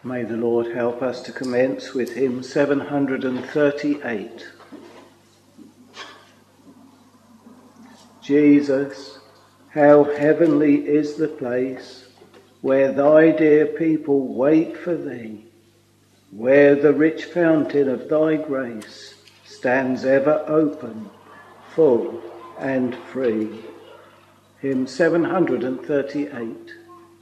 May the Lord help us to commence with hymn 738. Jesus, how heavenly is the place where thy dear people wait for thee, where the rich fountain of thy grace stands ever open, full and free. Hymn 738.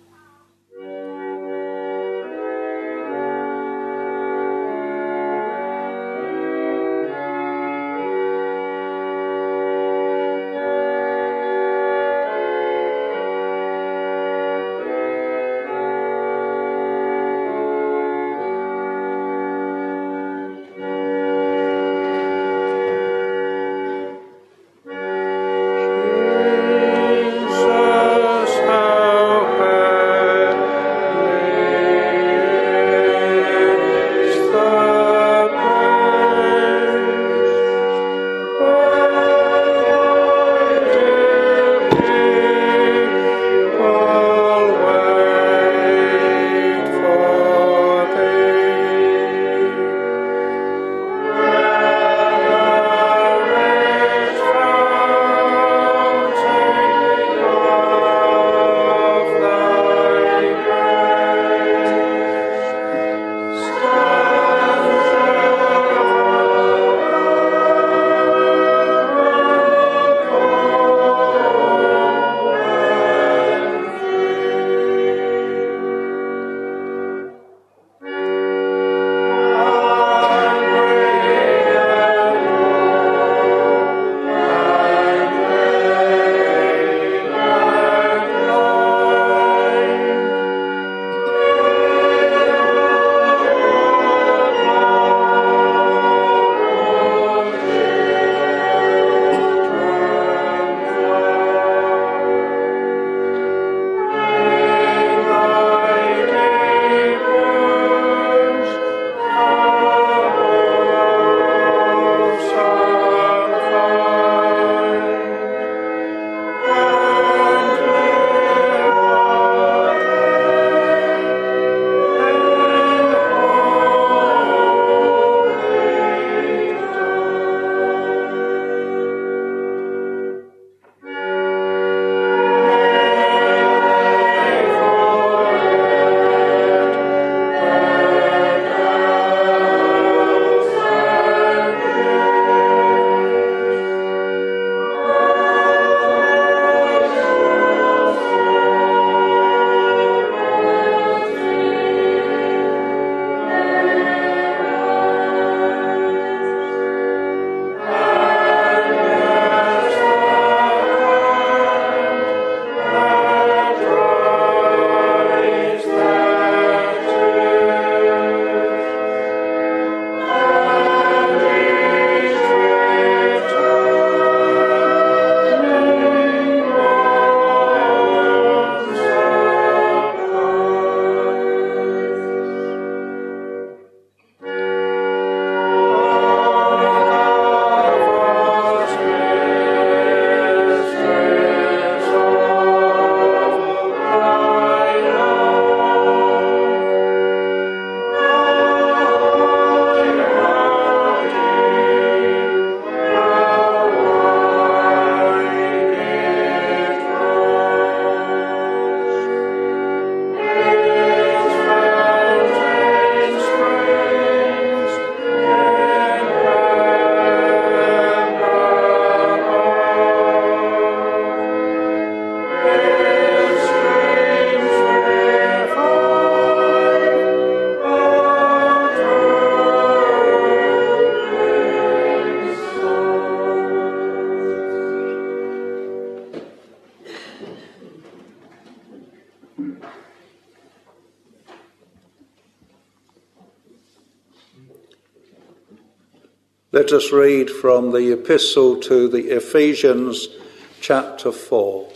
Let us read from the Epistle to the Ephesians, chapter 4.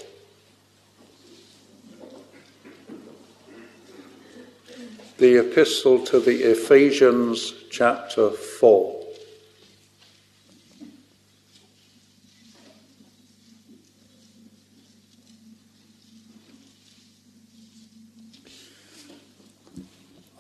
The Epistle to the Ephesians, chapter 4.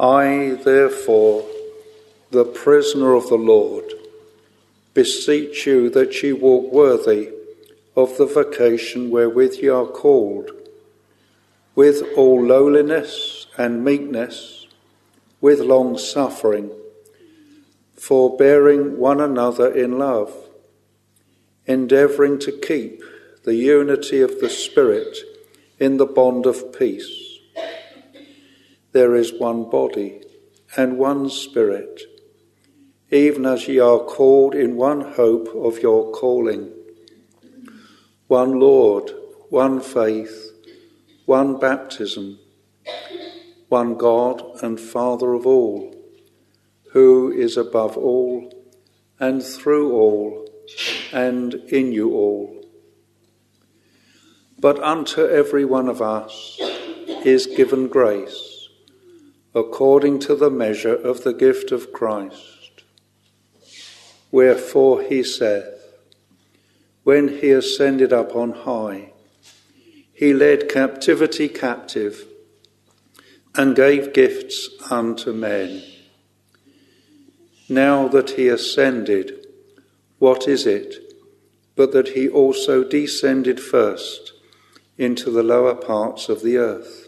I, therefore, the prisoner of the Lord, beseech you that ye walk worthy of the vocation wherewith ye are called, with all lowliness and meekness, with long suffering, forbearing one another in love, endeavouring to keep the unity of the Spirit in the bond of peace. There is one body and one Spirit, even as ye are called in one hope of your calling. One Lord, one faith, one baptism, one God and Father of all, who is above all, and through all, and in you all. But unto every one of us is given grace, according to the measure of the gift of Christ. Wherefore he saith, when he ascended up on high, he led captivity captive, and gave gifts unto men. Now that he ascended, what is it but that he also descended first into the lower parts of the earth?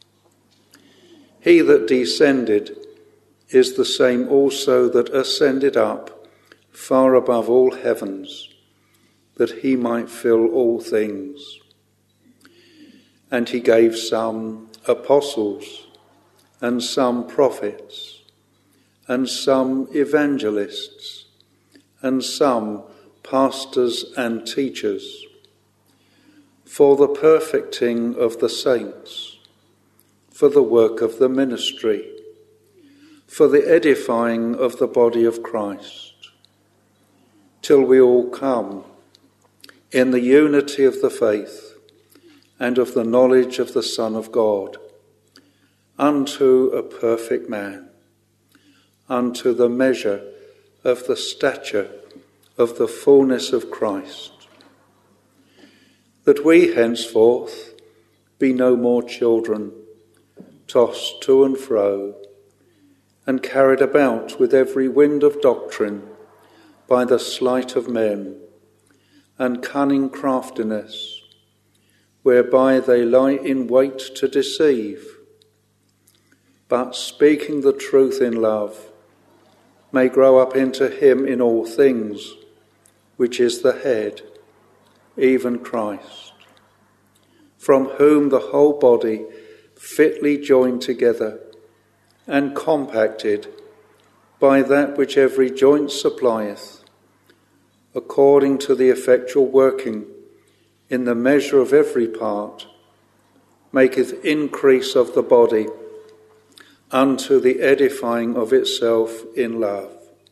He that descended is the same also that ascended up far above all heavens, that he might fill all things. And he gave some apostles, and some prophets, and some evangelists, and some pastors and teachers, for the perfecting of the saints, for the work of the ministry, for the edifying of the body of Christ, till we all come in the unity of the faith and of the knowledge of the Son of God, unto a perfect man, unto the measure of the stature of the fullness of Christ, that we henceforth be no more children, tossed to and fro, and carried about with every wind of doctrine by the sleight of men and cunning craftiness, whereby they lie in wait to deceive, but speaking the truth in love, may grow up into him in all things, which is the head, even Christ, from whom the whole body, fitly joined together and compacted by that which every joint supplieth, according to the effectual working in the measure of every part, maketh increase of the body unto the edifying of itself in love.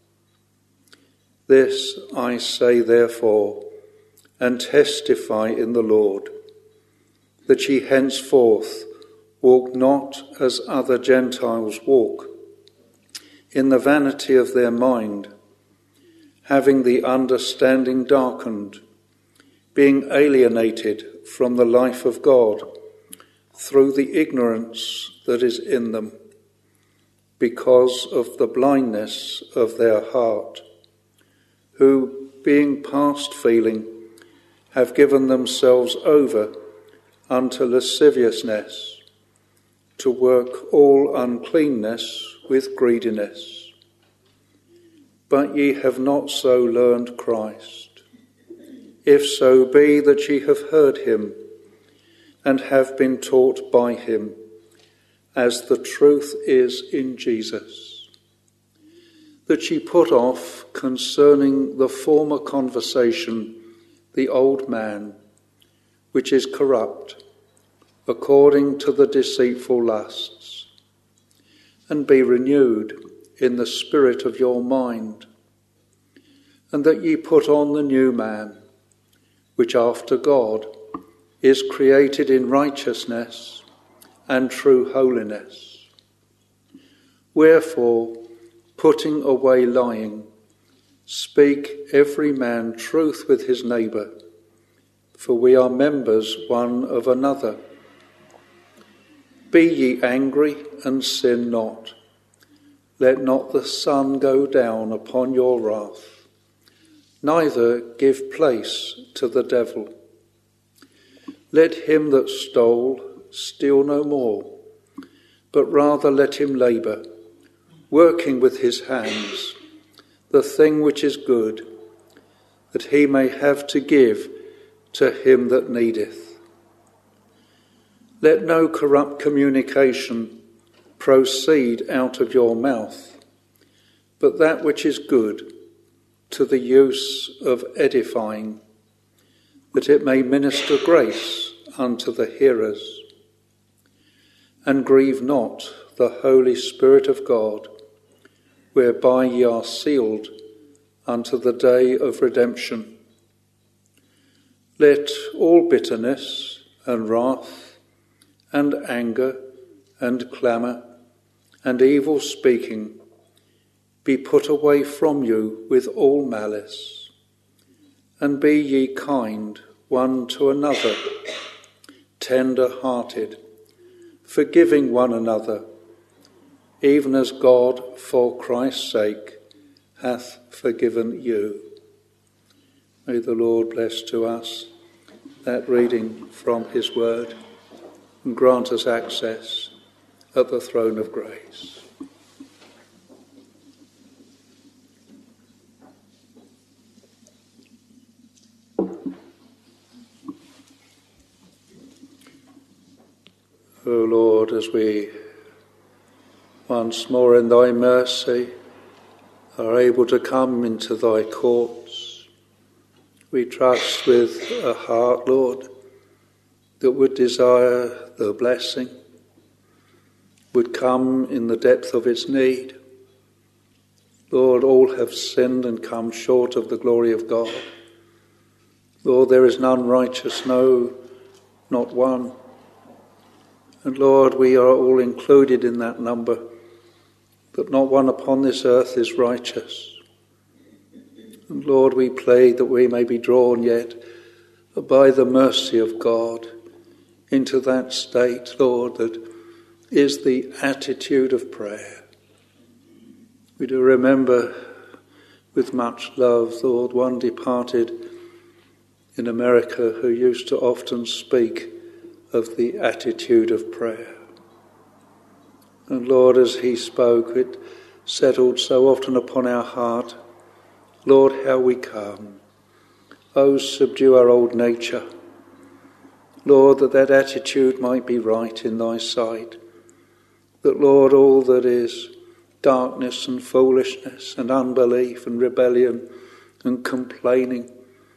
This I say therefore, and testify in the Lord, that ye henceforth walk not as other Gentiles walk, in the vanity of their mind, having the understanding darkened, being alienated from the life of God through the ignorance that is in them, because of the blindness of their heart, who, being past feeling, have given themselves over unto lasciviousness, to work all uncleanness with greediness. But ye have not so learned Christ, if so be that ye have heard him, and have been taught by him, as the truth is in Jesus, that ye put off concerning the former conversation the old man, which is corrupt, according to the deceitful lusts, and be renewed in the spirit of your mind, and that ye put on the new man, which after God is created in righteousness and true holiness. Wherefore, putting away lying, speak every man truth with his neighbour, for we are members one of another. Be ye angry and sin not. let not the sun go down upon your wrath, neither give place to the devil. Let him that stole steal no more, but rather let him labour, working with his hands the thing which is good, that he may have to give to him that needeth. Let no corrupt communication proceed out of your mouth, but that which is good, to the use of edifying, that it may minister grace unto the hearers. And grieve not the Holy Spirit of God, whereby ye are sealed unto the day of redemption. Let all bitterness and wrath and anger and clamour and evil speaking be put away from you with all malice. And be ye kind one to another, tender-hearted, forgiving one another, even as God, for Christ's sake, hath forgiven you. May the Lord bless to us that reading from his word and grant us access at the throne of grace. O Lord, as we once more in thy mercy are able to come into thy courts, we trust with a heart, Lord, that would desire the blessing, would come in the depth of its need. Lord, all have sinned and come short of the glory of God. Lord, there is none righteous, no, not one. And Lord, we are all included in that number, but not one upon this earth is righteous. And Lord, we pray that we may be drawn yet by the mercy of God into that state, Lord, that is the attitude of prayer. We do remember with much love, Lord, one departed in America who used to often speak of the attitude of prayer. And Lord, as he spoke, it settled so often upon our heart. Lord, how we come. Oh, subdue our old nature. Lord, that attitude might be right in thy sight. That, Lord, all that is darkness and foolishness and unbelief and rebellion and complaining,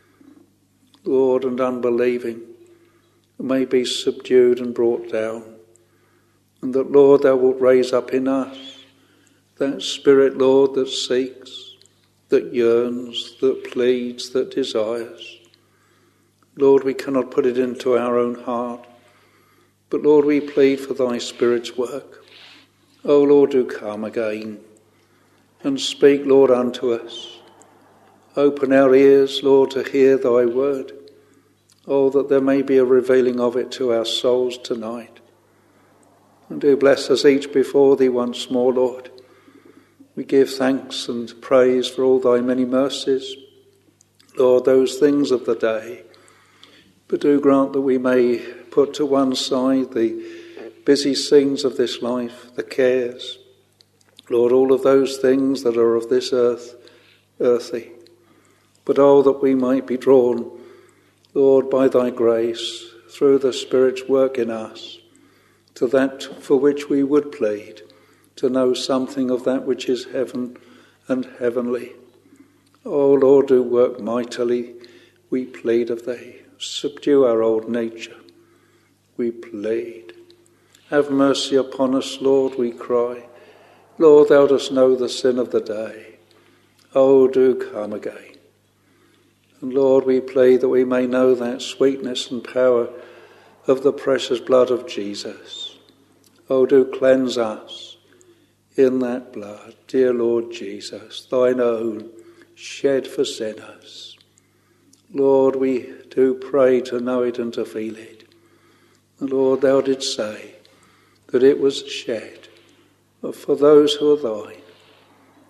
Lord, and unbelieving, may be subdued and brought down. And that, Lord, thou wilt raise up in us that spirit, Lord, that seeks, that yearns, that pleads, that desires. Lord, we cannot put it into our own heart, but Lord, we plead for thy Spirit's work. O Lord, do come again and speak, Lord, unto us. Open our ears, Lord, to hear thy word. Oh, that there may be a revealing of it to our souls tonight. And do bless us each before thee once more, Lord. We give thanks and praise for all thy many mercies, Lord, those things of the day. But do grant that we may put to one side the busy scenes of this life, the cares, Lord, all of those things that are of this earth, earthy. But oh, that we might be drawn, Lord, by thy grace, through the Spirit's work in us, to that for which we would plead, to know something of that which is heaven and heavenly. O Lord, do work mightily, we plead of thee. Subdue our old nature, we plead. Have mercy upon us, Lord, we cry. Lord, thou dost know the sin of the day. Oh, do come again. And Lord, we pray that we may know that sweetness and power of the precious blood of Jesus. Oh, do cleanse us in that blood, dear Lord Jesus, thine own, shed for sinners. Lord, we do pray to know it and to feel it. And Lord, thou didst say that it was shed for those who are thine,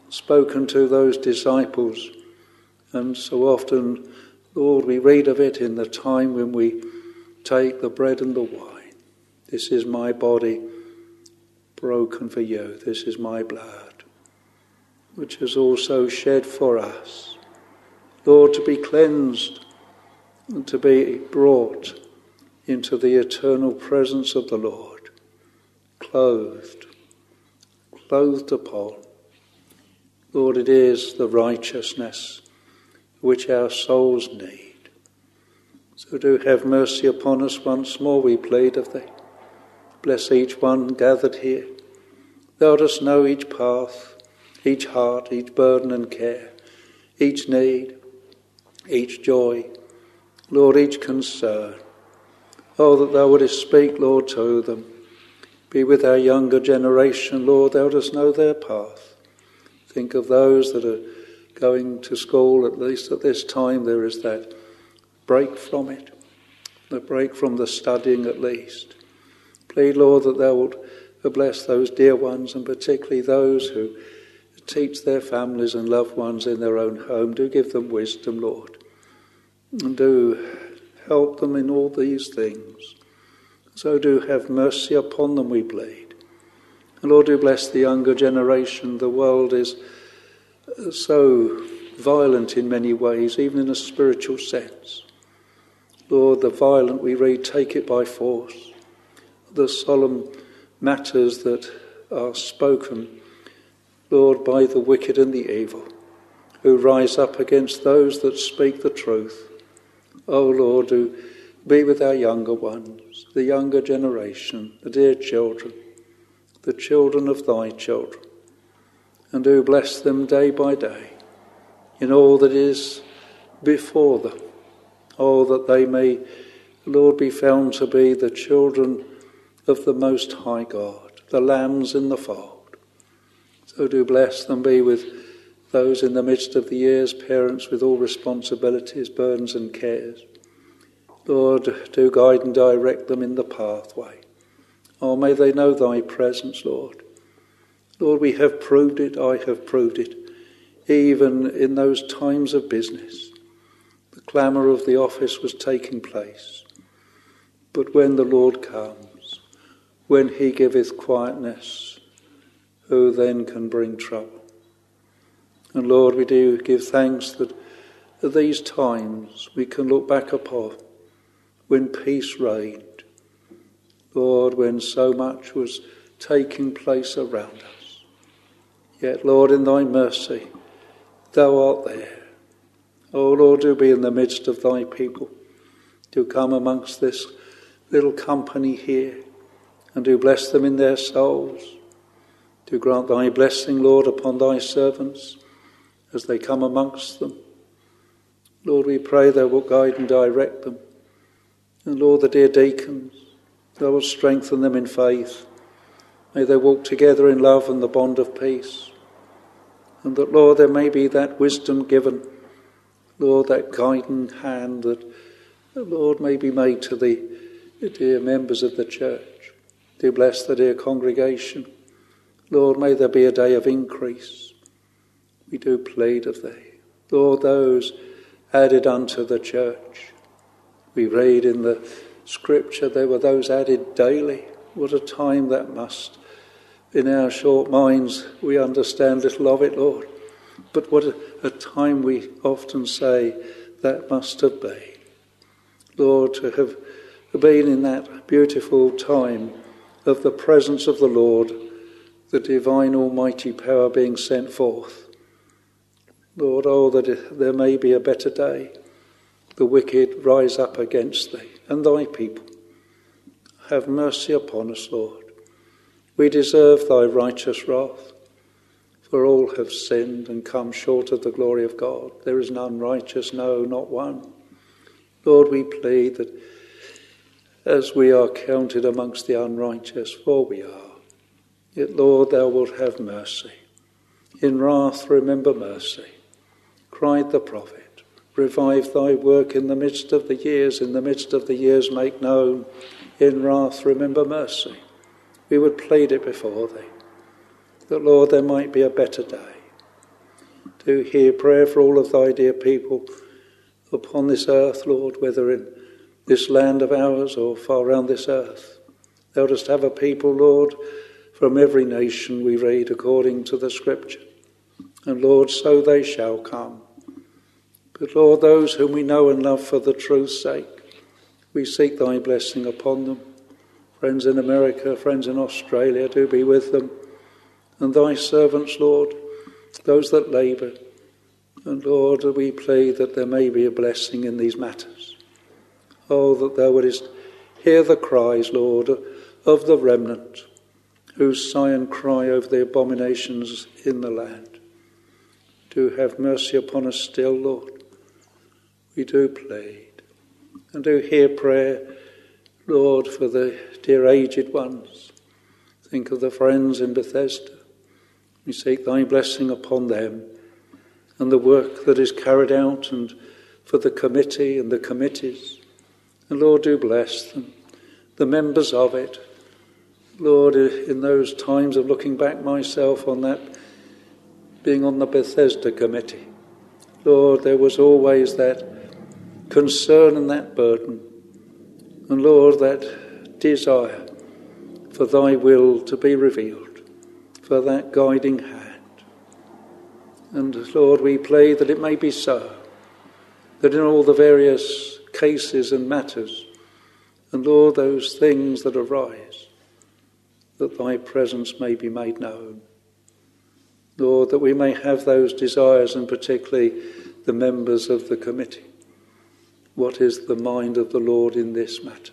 spoken to those disciples. And so often, Lord, we read of it in the time when we take the bread and the wine. This is my body broken for you. This is my blood, which is also shed for us. Lord, to be cleansed and to be brought into the eternal presence of the Lord, clothed upon. Lord, it is the righteousness which our souls need. So do have mercy upon us once more, we plead of thee. Bless each one gathered here. Thou dost know each path, each heart, each burden and care, each need, each joy, Lord, each concern. Oh, that thou wouldest speak, Lord, to them. Be with our younger generation, Lord, thou dost know their path. Think of those that are going to school, at least at this time there is that break from it, the break from the studying at least. Plead, Lord, that thou wilt bless those dear ones, and particularly those who teach their families and loved ones in their own home. Do give them wisdom, Lord, and do help them in all these things. So do have mercy upon them, we plead. And Lord, do bless the younger generation. The world is so violent in many ways, even in a spiritual sense. Lord, the violent, we read, take it by force. The solemn matters that are spoken, Lord, by the wicked and the evil, who rise up against those that speak the truth. Oh, Lord, do be with our younger ones, the younger generation, the dear children, the children of thy children, and do bless them day by day in all that is before them. Oh, that they may, Lord, be found to be the children of the Most High God, the lambs in the fold. So do bless them, be with those in the midst of the years, parents with all responsibilities, burdens and cares. Lord, do guide and direct them in the pathway. Oh, may they know thy presence, Lord. Lord, we have proved it, I have proved it, even in those times of business. The clamour of the office was taking place. But when the Lord comes, when he giveth quietness, who then can bring trouble? And Lord, we do give thanks that at these times we can look back upon when peace reigned. Lord, when so much was taking place around us. Yet, Lord, in thy mercy, thou art there. Oh, Lord, do be in the midst of thy people. Do come amongst this little company here, and do bless them in their souls. Do grant thy blessing, Lord, upon thy servants as they come amongst them. Lord, we pray thou wilt guide and direct them. And Lord, the dear deacons, thou wilt strengthen them in faith. May they walk together in love and the bond of peace. And that, Lord, there may be that wisdom given, Lord, that guiding hand that, Lord, may be made to the dear members of the church. Do bless the dear congregation. Lord, may there be a day of increase. We do plead of thee. Lord, those added unto the church. We read in the scripture there were those added daily. What a time that must. In our short minds we understand little of it, Lord. But what a time we often say that must have been. Lord, to have been in that beautiful time of the presence of the Lord, the divine almighty power being sent forth. Lord, oh, that there may be a better day. The wicked rise up against thee and thy people. Have mercy upon us, Lord. We deserve thy righteous wrath, for all have sinned and come short of the glory of God. There is none righteous, no, not one. Lord, we plead that as we are counted amongst the unrighteous, for we are, yet, Lord, thou wilt have mercy. In wrath remember mercy. Cried the prophet. Revive thy work in the midst of the years make known. In wrath remember mercy. We would plead it before thee, that, Lord, there might be a better day. Do hear prayer for all of thy dear people upon this earth, Lord, whether in this land of ours or far round this earth. Thou dost have a people, Lord, from every nation, we read, according to the Scripture. And Lord, so they shall come. But Lord, those whom we know and love for the truth's sake, we seek thy blessing upon them. Friends in America, friends in Australia, do be with them. And thy servants, Lord, those that labour. And Lord, we plead that there may be a blessing in these matters. Oh, that thou wouldest hear the cries, Lord, of the remnant, who sigh and cry over the abominations in the land. Do have mercy upon us still, Lord. We do plead. And do hear prayer, Lord, for the dear aged ones. Think of the friends in Bethesda. We seek thy blessing upon them and the work that is carried out, and for the committee and the committees. And Lord, do bless them, the members of it. Lord, in those times of looking back myself on that, being on the Bethesda committee, Lord, there was always that concern and that burden. And Lord, that desire for thy will to be revealed, for that guiding hand. And Lord, we pray that it may be so, that in all the various cases and matters, and Lord, those things that arise, that thy presence may be made known. Lord, that we may have those desires, and particularly the members of the committee. What is the mind of the Lord in this matter?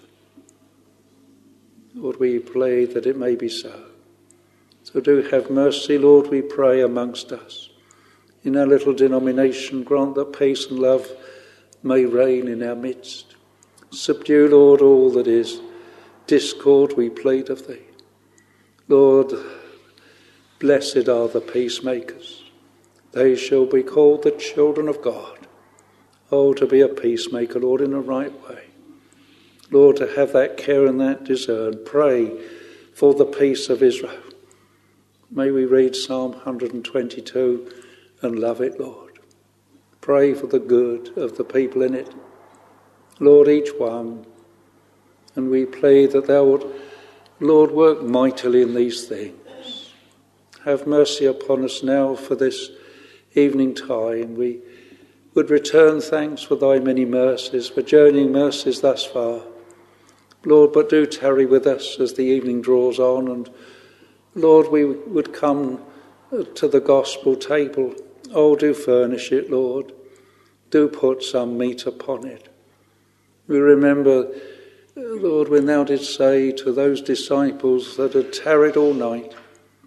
Lord, we pray that it may be so. So do have mercy, Lord, we pray, amongst us. In our little denomination, grant that peace and love may reign in our midst. Subdue, Lord, all that is discord, we plead of thee. Lord, blessed are the peacemakers. They shall be called the children of God. Oh, to be a peacemaker, Lord, in a right way. Lord, to have that care and that discern. Pray for the peace of Israel. May we read Psalm 122 and love it, Lord. Pray for the good of the people in it. Lord, each one. And we pray that thou wilt, Lord, work mightily in these things. Have mercy upon us now for this evening time. We would return thanks for thy many mercies, for journeying mercies thus far. Lord, but do tarry with us as the evening draws on, and Lord, we would come to the gospel table. Oh, do furnish it, Lord. Do put some meat upon it. We remember, Lord, when thou didst say to those disciples that had tarried all night,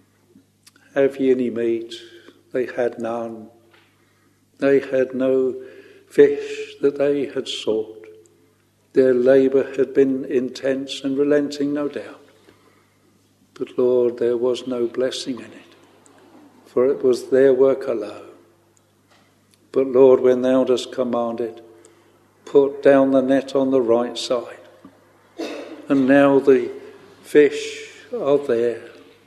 have ye any meat? They had none. They had no fish that they had sought. Their labour had been intense and relenting, no doubt. But Lord, there was no blessing in it, for it was their work alone. But Lord, when thou dost command it, put down the net on the right side. And now the fish are there,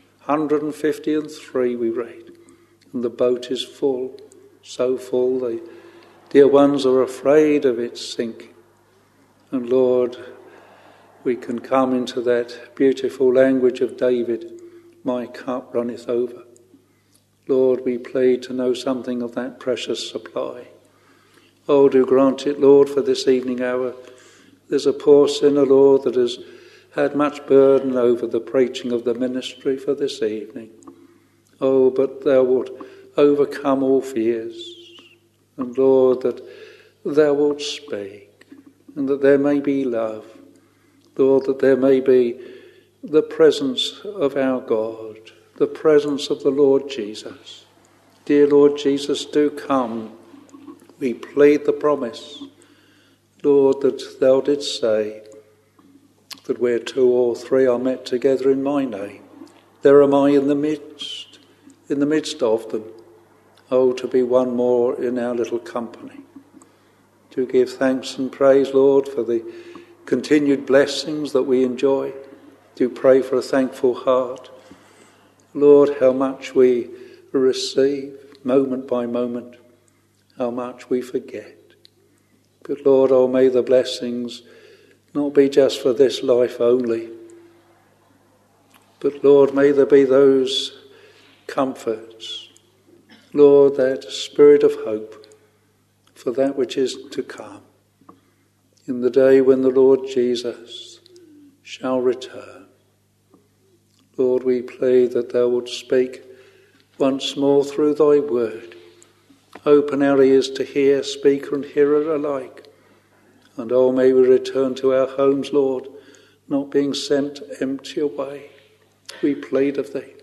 153 we read, and the boat is full, so full the dear ones are afraid of its sinking. And Lord, we can come into that beautiful language of David, my cup runneth over. Lord, we plead to know something of that precious supply. Oh, do grant it, Lord, for this evening hour. There's a poor sinner, Lord, that has had much burden over the preaching of the ministry for this evening. Oh, but thou wilt overcome all fears. And Lord, that thou wilt speak, and that there may be love. Lord, that there may be the presence of our God, the presence of the Lord Jesus. Dear Lord Jesus, do come. We plead the promise, Lord, that thou didst say that where 2 or 3 are met together in my name, there am I in the midst of them. Oh, to be one more in our little company. To give thanks and praise, Lord, for the continued blessings that we enjoy. To pray for a thankful heart. Lord, how much we receive. moment by moment how much we forget. But Lord, oh, may the blessings not be just for this life only, but Lord, may there be those comforts, Lord, that spirit of hope for that which is to come in the day when the Lord Jesus shall return. Lord, we pray that thou wilt speak once more through thy word. Open our ears to hear, speaker and hearer alike. And oh, may we return to our homes, Lord, not being sent empty away. We plead of thee.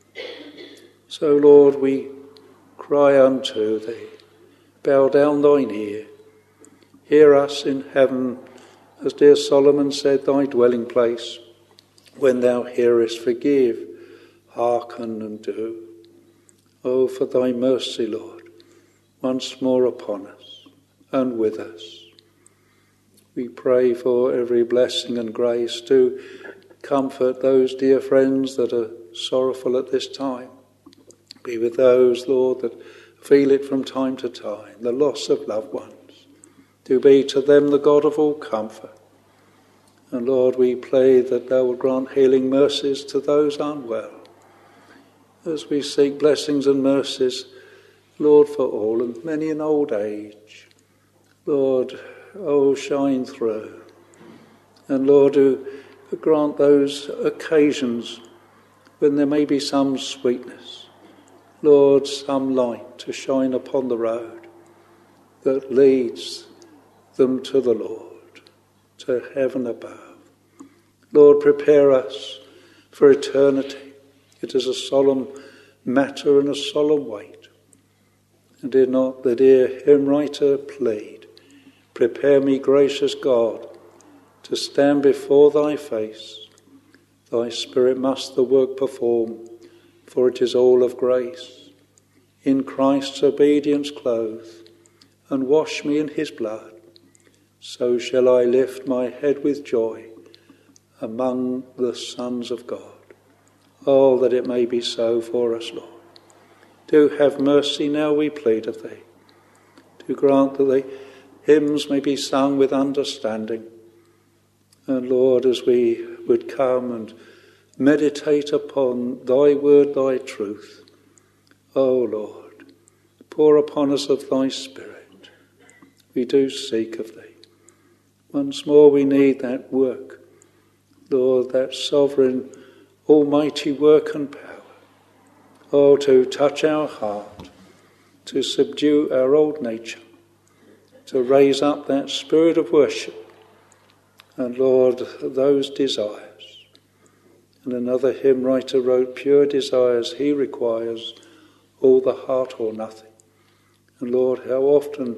So, Lord, we cry unto thee. Bow down thine ear. Hear us in heaven, as dear Solomon said, thy dwelling place. When thou hearest, forgive, hearken and do. Oh, for thy mercy, Lord, once more upon us and with us. We pray for every blessing and grace to comfort those dear friends that are sorrowful at this time. Be with those, Lord, that feel it from time to time, the loss of loved ones. Do be to them the God of all comfort. And Lord, we pray that thou will grant healing mercies to those unwell. As we seek blessings and mercies, Lord, for all, and many in old age. Lord, oh, shine through. And Lord, do grant those occasions when there may be some sweetness. Lord, some light to shine upon the road that leads them to the Lord, to heaven above. Lord, prepare us for eternity. It is a solemn matter and a solemn weight. And did not the dear hymn writer plead, prepare me, gracious God, to stand before thy face. Thy Spirit must the work perform, for it is all of grace. In Christ's obedience clothe, and wash me in his blood. So shall I lift my head with joy among the sons of God. Oh, that it may be so for us, Lord. Do have mercy now, we plead of thee. Do grant that the hymns may be sung with understanding. And Lord, as we would come and meditate upon thy word, thy truth, oh Lord, pour upon us of thy Spirit. We do seek of thee. Once more we need that work, Lord, that sovereign, almighty work and power. Oh, to touch our heart, to subdue our old nature, to raise up that spirit of worship, and Lord, those desires. And another hymn writer wrote, pure desires he requires, all the heart or nothing. And Lord, how often,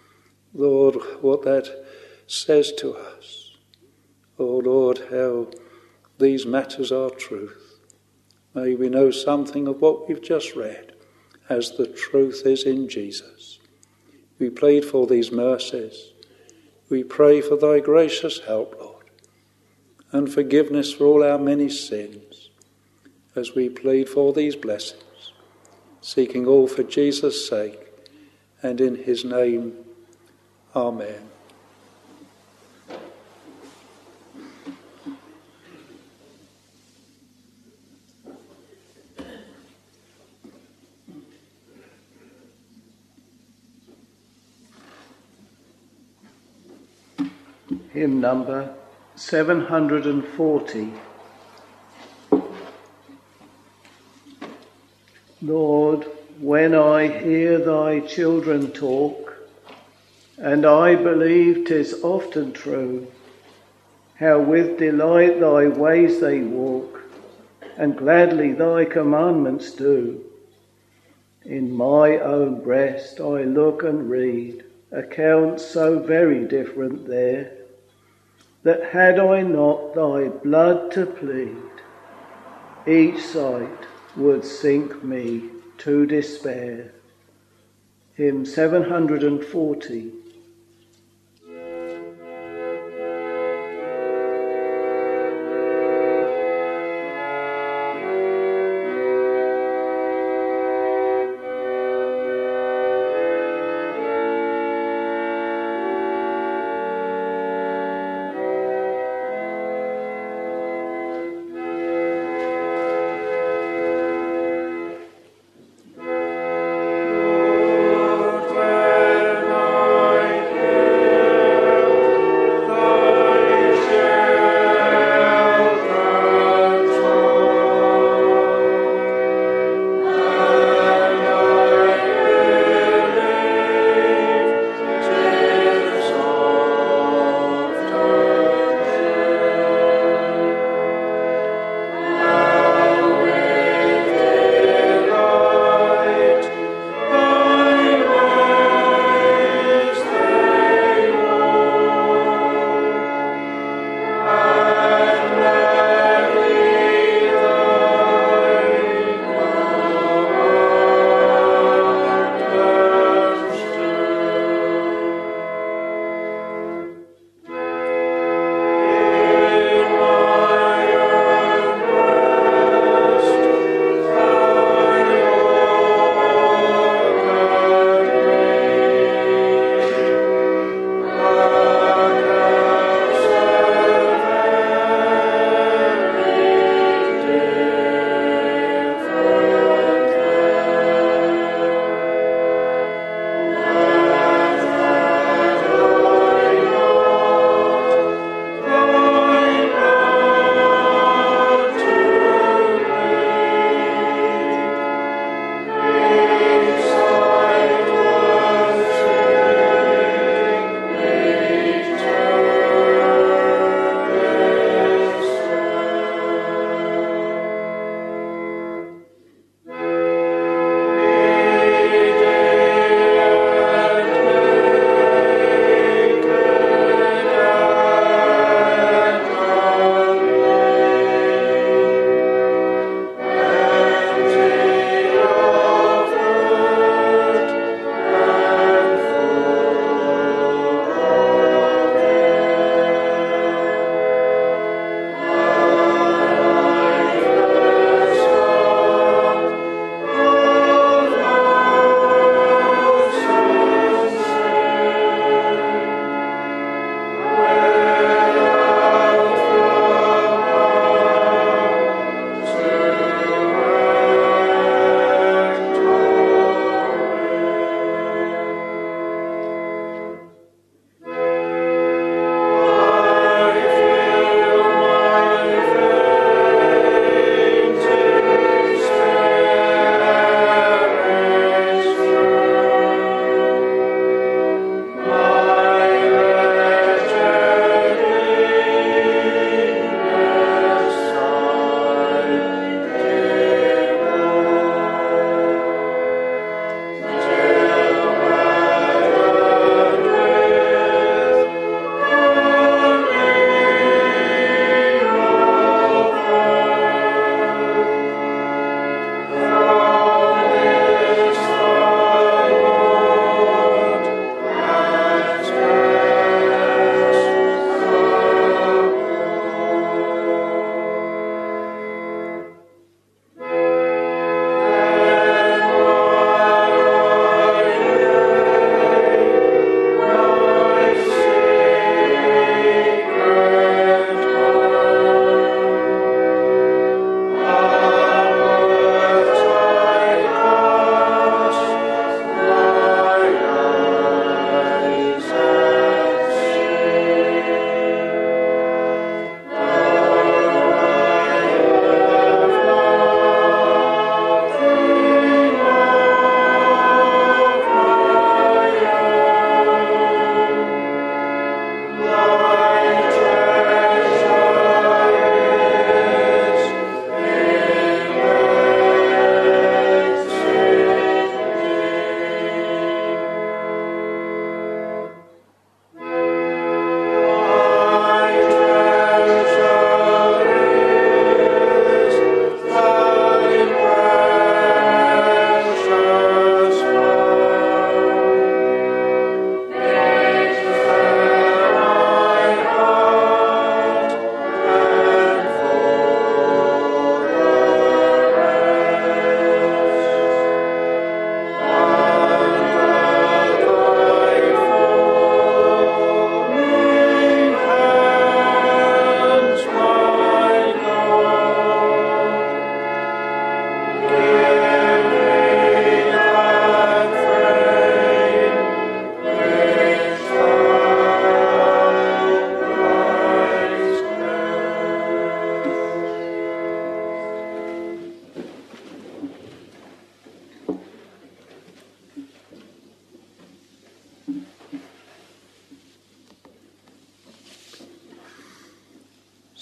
Lord, what that says to us. Oh Lord, how these matters are truth. May we know something of what we've just read, as the truth is in Jesus. We plead for these mercies. We pray for thy gracious help, Lord, and forgiveness for all our many sins, as we plead for these blessings, seeking all for Jesus' sake, and in his name, amen. Hymn number 740. Lord, when I hear thy children talk, and I believe 'tis often true, how with delight thy ways they walk, and gladly thy commandments do. In my own breast I look and read accounts so very different there, that had I not thy blood to plead, each sight would sink me to despair. Hymn 740.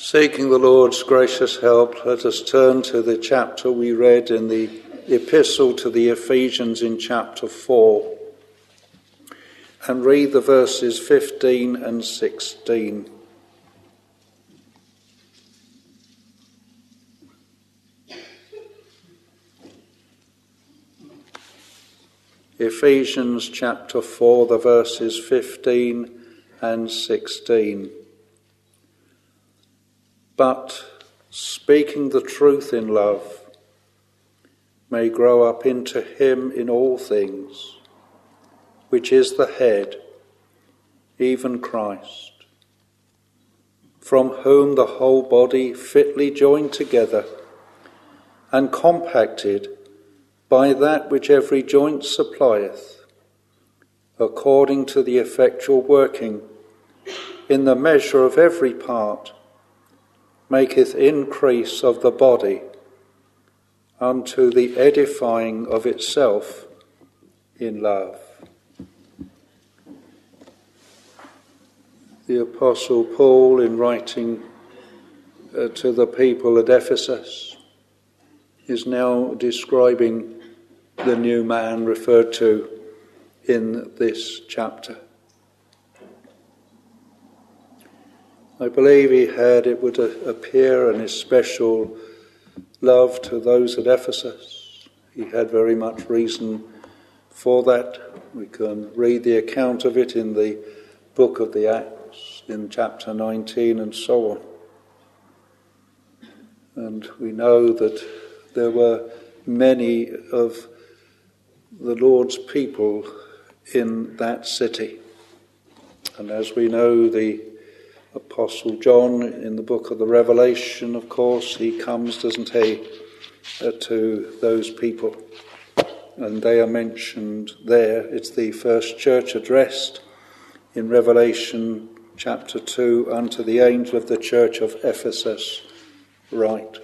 Seeking the Lord's gracious help, let us turn to the chapter we read in the epistle to the Ephesians in chapter 4 and read the verses 15 and 16. Ephesians chapter 4, the verses 15 and 16. But speaking the truth in love may grow up into him in all things, which is the head, even Christ, from whom the whole body fitly joined together and compacted by that which every joint supplieth, according to the effectual working in the measure of every part, maketh increase of the body unto the edifying of itself in love. The Apostle Paul, in writing to the people at Ephesus, is now describing the new man referred to in this chapter. I believe he had, it would appear, an especial love to those at Ephesus. He had very much reason for that. We can read the account of it in the book of the Acts, in chapter 19 and so on. And we know that there were many of the Lord's people in that city. And as we know, the Apostle John, in the book of the Revelation, of course, he comes, doesn't he, to those people. And they are mentioned there. It's the first church addressed in Revelation chapter 2 unto the angel of the church of Ephesus write.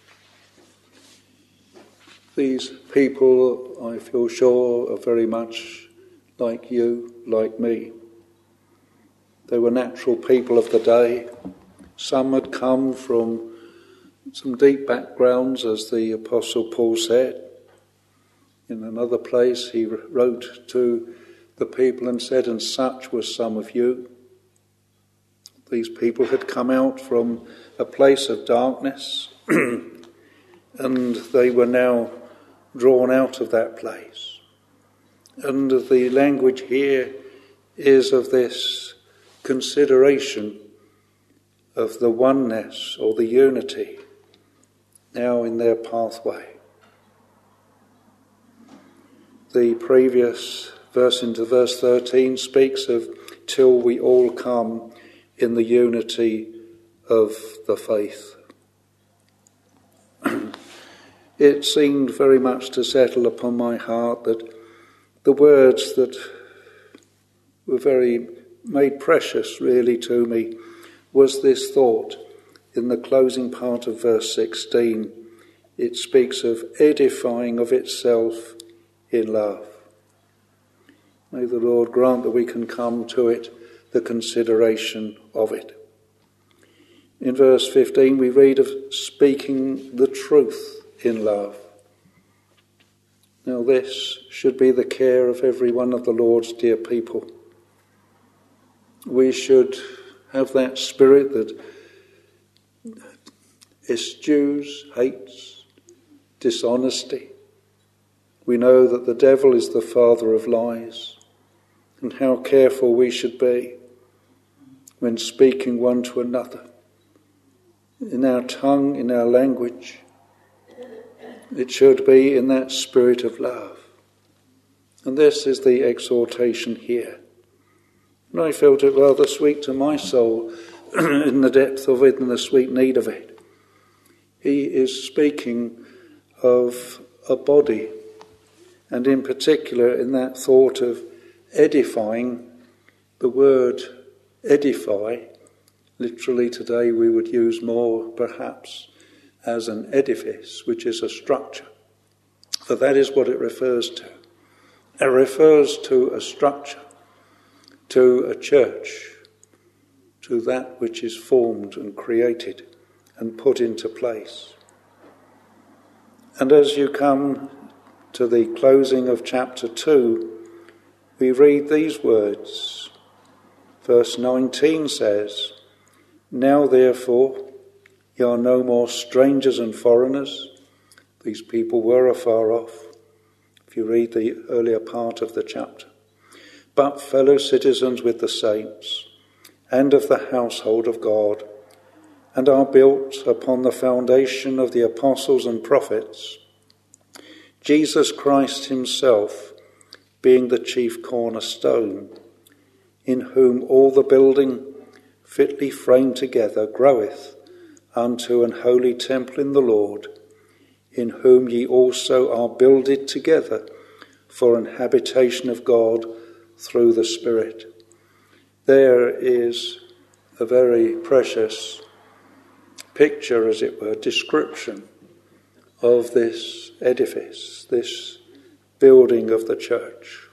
These people, I feel sure, are very much like you, like me. They were natural people of the day. Some had come from some deep backgrounds, as the Apostle Paul said. In another place he wrote to the people and said, and such were some of you. These people had come out from a place of darkness and they were now drawn out of that place. And the language here is of this consideration of the oneness or the unity now in their pathway. The previous verse into verse 13 speaks of till we all come in the unity of the faith. It seemed very much to settle upon my heart that the words that were very made precious really to me was this thought in the closing part of verse 16. It speaks of edifying of itself in love. May the Lord grant that we can come to it, the consideration of it. In verse 15 we read of speaking the truth in love. Now this should be the care of every one of the Lord's dear people. We should have that spirit that eschews, hates, dishonesty. We know that the devil is the father of lies, and how careful we should be when speaking one to another. In our tongue, in our language, it should be in that spirit of love. And this is the exhortation here. And I felt it rather sweet to my soul in the depth of it and the sweet need of it. He is speaking of a body, and in particular in that thought of edifying. The word edify, literally today we would use more perhaps as an edifice, which is a structure. For that is what it refers to. It refers to a structure, to a church, to that which is formed and created. and put into place. And as you come to the closing of chapter 2, we read these words. Verse 19 says, "Now therefore, ye are no more strangers and foreigners." These people were afar off, if you read the earlier part of the chapter. "But fellow citizens with the saints, and of the household of God, and are built upon the foundation of the apostles and prophets, Jesus Christ himself being the chief cornerstone, in whom all the building fitly framed together groweth unto an holy temple in the Lord, in whom ye also are builded together for an habitation of God through the Spirit." There is a very precious picture, as it were, description of this edifice, this building of the church.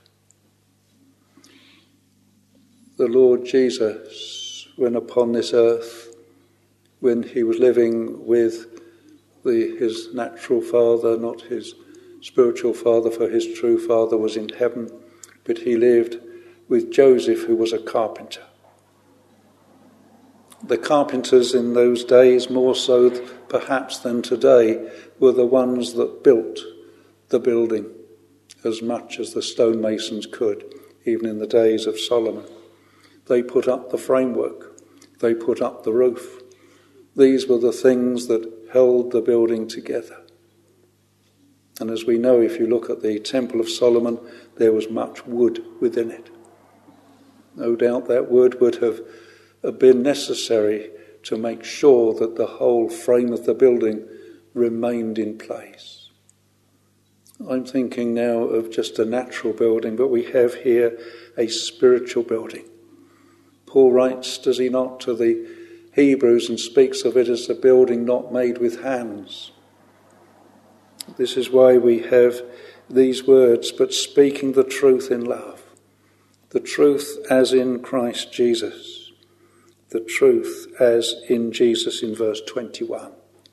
The Lord Jesus, when upon this earth, when he was living with his natural father, not his spiritual father, for his true father was in heaven, but he lived with Joseph, who was a carpenter. The carpenters in those days, more so perhaps than today, were the ones that built the building as much as the stonemasons could, even in the days of Solomon. They put up the framework, they put up the roof. These were the things that held the building together. And as we know, if you look at the Temple of Solomon, there was much wood within it. No doubt that wood would have been necessary to make sure that the whole frame of the building remained in place. I'm thinking now of just a natural building, but we have here a spiritual building. Paul writes, does he not, to the Hebrews, and speaks of it as a building not made with hands. This is why we have these words, "But speaking the truth in love." The truth as in Christ Jesus. The truth as in Jesus in verse 21.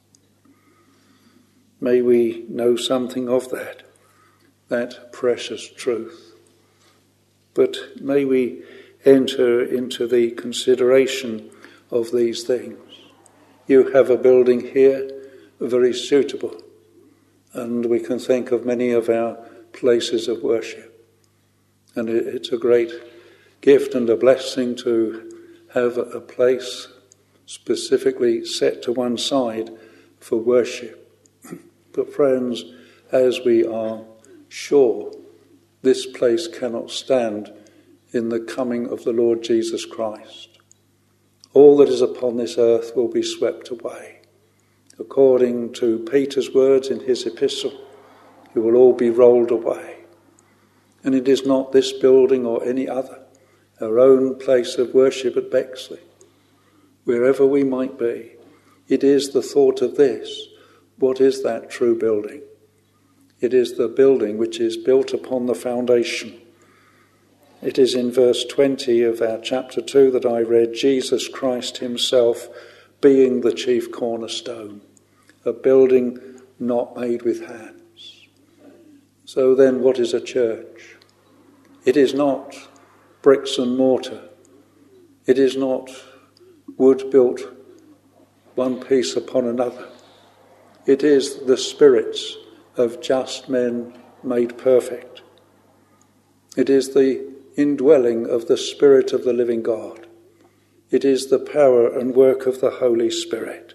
May we know something of that precious truth. But may we enter into the consideration of these things. You have a building here, very suitable, and we can think of many of our places of worship. And it's a great gift and a blessing to have a place specifically set to one side for worship. But friends, as we are sure, this place cannot stand in the coming of the Lord Jesus Christ. All that is upon this earth will be swept away. According to Peter's words in his epistle, it will all be rolled away. And it is not this building or any other, our own place of worship at Bexley, wherever we might be. It is the thought of this. What is that true building? It is the building which is built upon the foundation. It is in verse 20 of our chapter 2 that I read, Jesus Christ himself being the chief cornerstone, a building not made with hands. So then, what is a church? It is not bricks and mortar. It is not wood built one piece upon another. It is the spirits of just men made perfect. It is the indwelling of the Spirit of the living God. It is the power and work of the Holy Spirit.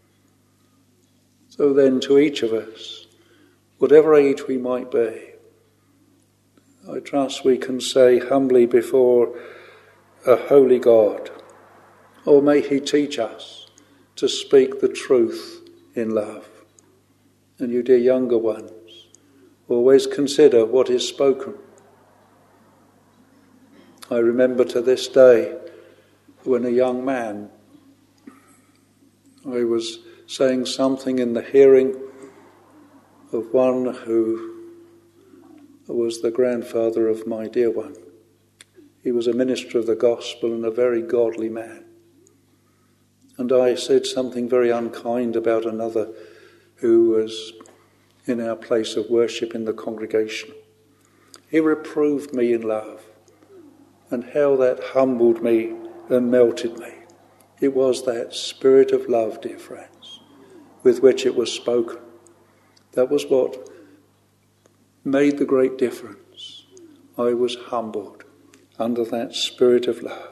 So then, to each of us, whatever age we might be, I trust we can say humbly before a holy God, oh, may he teach us to speak the truth in love. And you dear younger ones, always consider what is spoken. I remember to this day when a young man, I was saying something in the hearing of one who was the grandfather of my dear one. He was a minister of the gospel and a very godly man. And I said something very unkind about another who was in our place of worship in the congregation. He reproved me in love, and how that humbled me and melted me. It was that spirit of love, dear friends, with which it was spoken. That was what made the great difference. I was humbled under that spirit of love.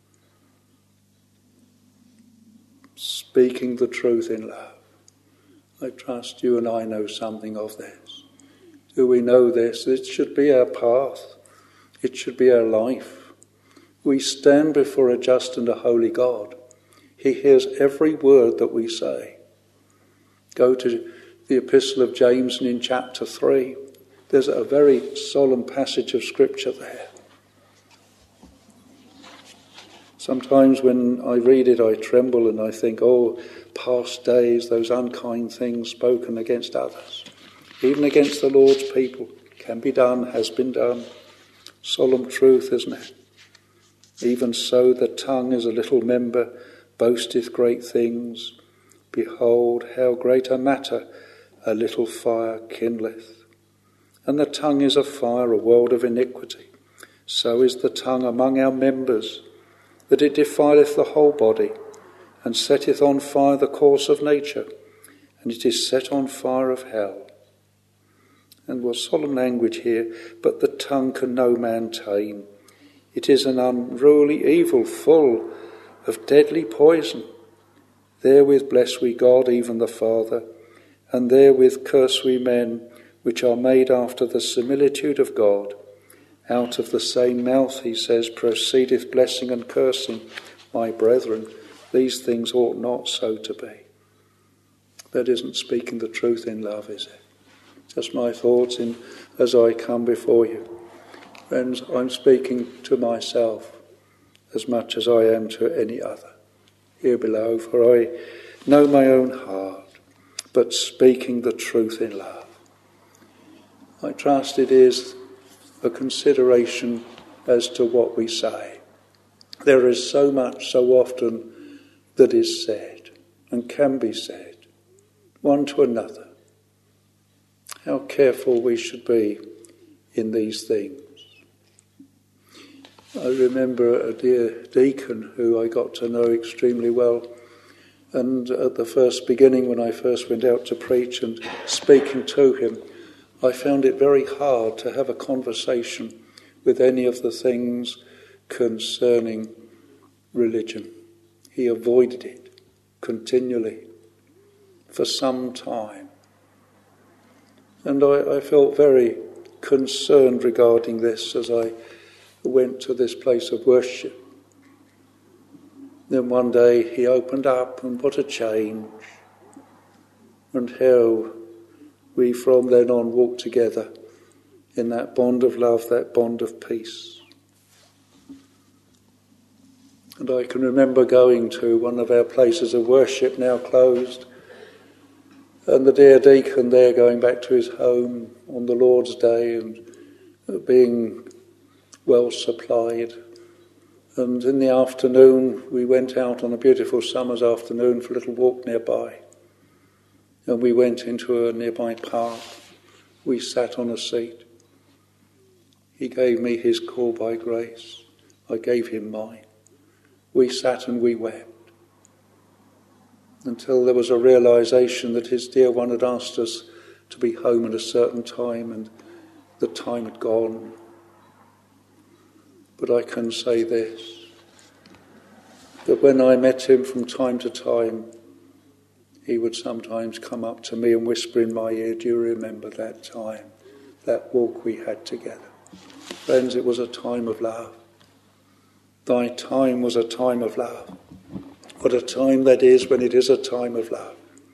Speaking the truth in love. I trust you and I know something of this. Do we know this? It should be our path. It should be our life. We stand before a just and a holy God. He hears every word that we say. Go to the Epistle of James, and in chapter 3, there's a very solemn passage of Scripture there. Sometimes when I read it, I tremble and I think, oh, past days, those unkind things spoken against others, even against the Lord's people, can be done, has been done. Solemn truth, isn't it? Even so, the tongue is a little member, boasteth great things. Behold, how great a matter a little fire kindleth. And the tongue is a fire, a world of iniquity. So is the tongue among our members, that it defileth the whole body, and setteth on fire the course of nature, and it is set on fire of hell. And what solemn language here, but the tongue can no man tame. It is an unruly evil, full of deadly poison. Therewith bless we God, even the Father, and therewith curse we men, which are made after the similitude of God. Out of the same mouth, he says, proceedeth blessing and cursing. My brethren, these things ought not so to be. That isn't speaking the truth in love, is it? Just my thoughts as I come before you. Friends, I'm speaking to myself as much as I am to any other here below, for I know my own heart, but speaking the truth in love. I trust it is a consideration as to what we say. There is so much, so often, that is said and can be said, one to another. How careful we should be in these things. I remember a dear deacon who I got to know extremely well, and at the first beginning, when I first went out to preach and speaking to him, I found it very hard to have a conversation with any of the things concerning religion. He avoided it continually for some time. And I felt very concerned regarding this as I went to this place of worship. Then one day he opened up, and what a change, and how we from then on walked together in that bond of love, that bond of peace. And I can remember going to one of our places of worship, now closed, and the dear deacon there going back to his home on the Lord's Day and being well supplied. And in the afternoon, we went out on a beautiful summer's afternoon for a little walk nearby. And we went into a nearby park. We sat on a seat. He gave me his call by grace. I gave him mine. We sat and we wept, until there was a realization that his dear one had asked us to be home at a certain time, and the time had gone. But I can say this, that when I met him from time to time, he would sometimes come up to me and whisper in my ear, do you remember that time, that walk we had together? Friends, it was a time of love. Thy time was a time of love. What a time that is when it is a time of love.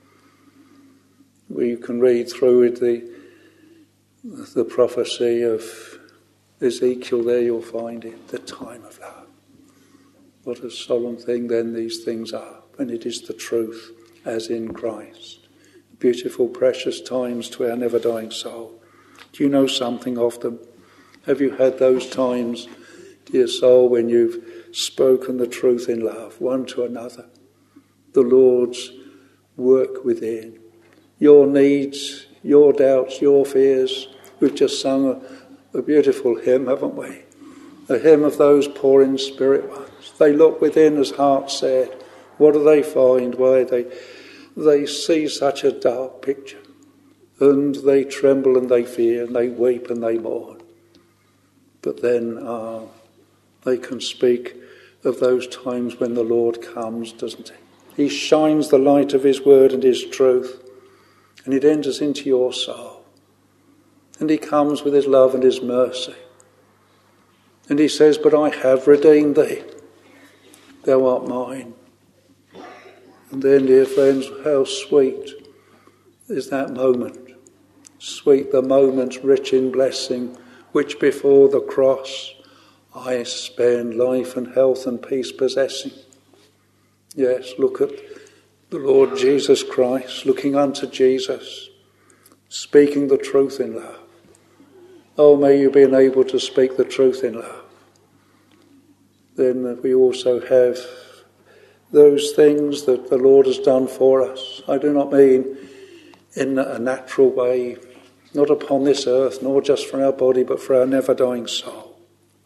We can read through it the prophecy of Ezekiel, there you'll find it, the time of love. What a solemn thing then these things are, when it is the truth as in Christ. Beautiful, precious times to our never-dying soul. Do you know something of them? Have you had those times, dear soul, when you've spoken the truth in love, one to another? the Lord's work within. Your needs, your doubts, your fears. We've just sung a beautiful hymn, haven't we? A hymn of those poor in spirit ones. They look within, as Hart said. What do they find? Why, they see such a dark picture. And they tremble and they fear and they weep and they mourn. But then they can speak of those times when the Lord comes, doesn't he? He shines the light of his word and his truth, and it enters into your soul. And he comes with his love and his mercy. And he says, but I have redeemed thee. Thou art mine. And then, dear friends, how sweet is that moment. Sweet the moment, rich in blessing, which before the cross I spend life and health and peace possessing. Yes, look at the Lord Jesus Christ, looking unto Jesus, speaking the truth in love. Oh, may you be enabled to speak the truth in love. Then we also have those things that the Lord has done for us. I do not mean in a natural way, not upon this earth, nor just for our body, but for our never-dying soul.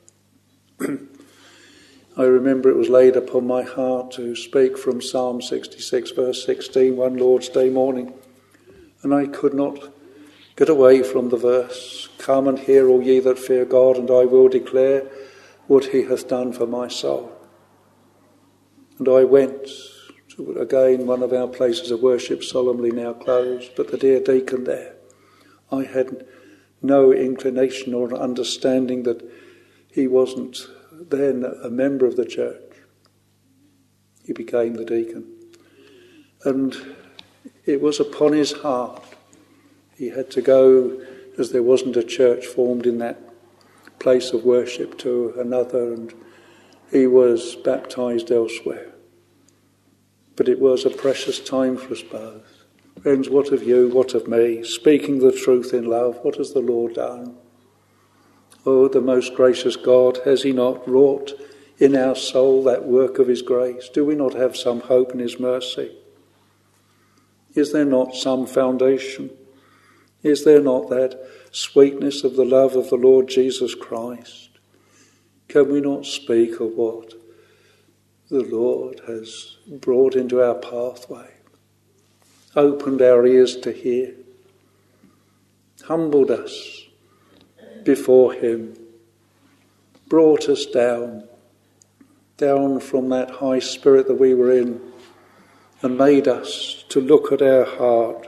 I remember it was laid upon my heart to speak from Psalm 66, verse 16, one Lord's Day morning, and I could not get away from the verse, come and hear all ye that fear God, and I will declare what he hath done for my soul. And I went to, again, one of our places of worship, solemnly now closed, but the dear deacon there, I had no inclination or understanding that he wasn't then a member of the church. He became the deacon. And it was upon his heart. He had to go, as there wasn't a church formed in that place of worship, to another, and he was baptised elsewhere. But it was a precious time for us both. Friends, what of you, what of me? Speaking the truth in love, what has the Lord done? Oh, the most gracious God, has he not wrought in our soul that work of his grace? Do we not have some hope in his mercy? Is there not some foundation? Is there not that sweetness of the love of the Lord Jesus Christ? Can we not speak of what the Lord has brought into our pathway, opened our ears to hear, humbled us before him, brought us down from that high spirit that we were in, and made us to look at our heart,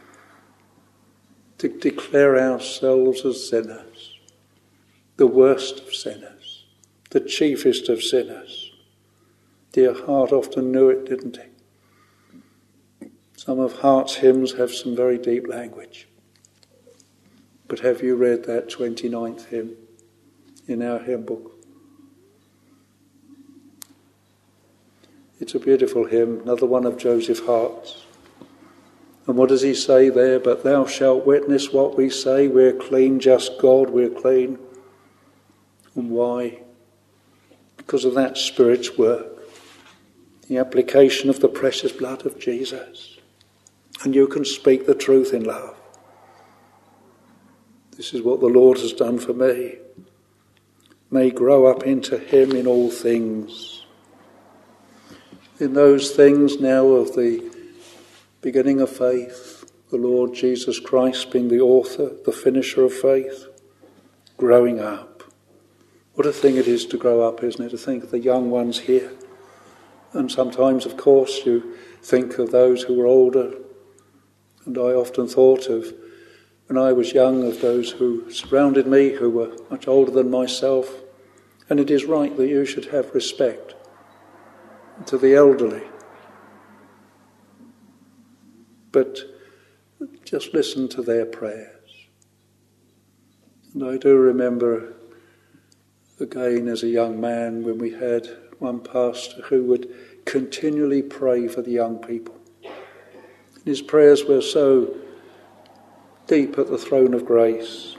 to declare ourselves as sinners, the worst of sinners, the chiefest of sinners. Dear Hart often knew it, didn't he? Some of Hart's hymns have some very deep language. But have you read that 29th hymn in our hymn book? It's a beautiful hymn, another one of Joseph Hart's. And what does he say there? But thou shalt witness what we say, we're clean, just God, we're clean. And why? Because of that Spirit's work, the application of the precious blood of Jesus. And you can speak the truth in love. This is what the Lord has done for me. May grow up into him in all things. In those things now of the beginning of faith, the Lord Jesus Christ being the author, the finisher of faith, growing up. What a thing it is to grow up, isn't it? To think of the young ones here. And sometimes, of course, you think of those who are older. And I often thought of, when I was young, of those who surrounded me, who were much older than myself. And it is right that you should have respect to the elderly. But just listen to their prayers. And I do remember, again as a young man, when we had one pastor who would continually pray for the young people. And his prayers were so deep at the throne of grace.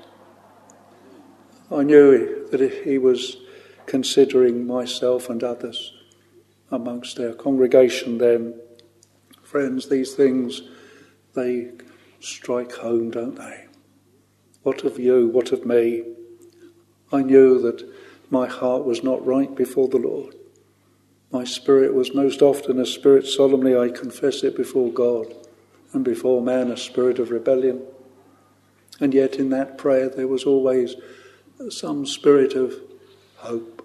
I knew that he was considering myself and others amongst our congregation then. Friends, these things, they strike home, don't they? What of you? What of me? I knew that my heart was not right before the Lord. My spirit was most often a spirit, solemnly I confess it before God, and before man a spirit of rebellion. And yet in that prayer there was always some spirit of hope.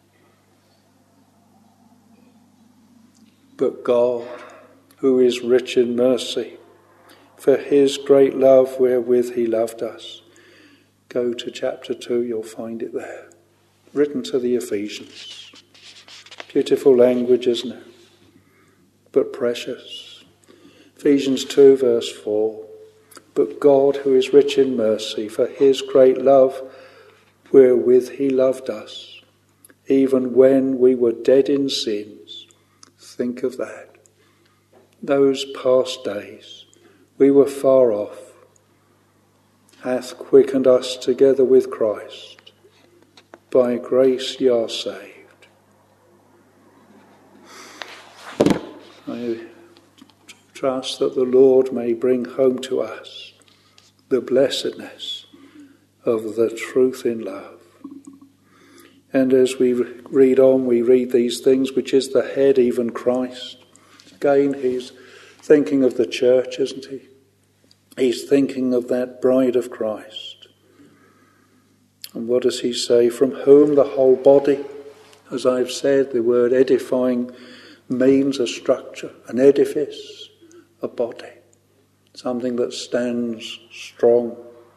But God, who is rich in mercy, for his great love wherewith he loved us. Go to chapter 2, you'll find it there. Written to the Ephesians. Beautiful language, isn't it? But precious. Ephesians 2 verse 4. But God, who is rich in mercy, for his great love wherewith he loved us, even when we were dead in sins. Think of that. Those past days, we were far off, hath quickened us together with Christ. By grace ye are saved. I trust that the Lord may bring home to us the blessedness of the truth in love. And as we read on, we read these things, which is the head, even Christ. Again, he's thinking of the church, isn't he? He's thinking of that bride of Christ. And what does he say? From whom the whole body, as I've said, the word edifying means a structure, an edifice, a body, something that stands strong.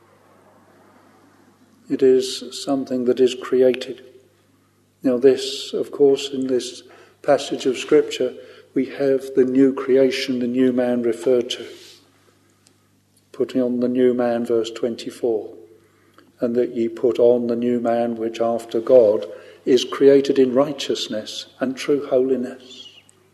It is something that is created. Now this, of course, in this passage of Scripture, we have the new creation, the new man referred to. Putting on the new man, verse 24. And that ye put on the new man, which after God is created in righteousness and true holiness.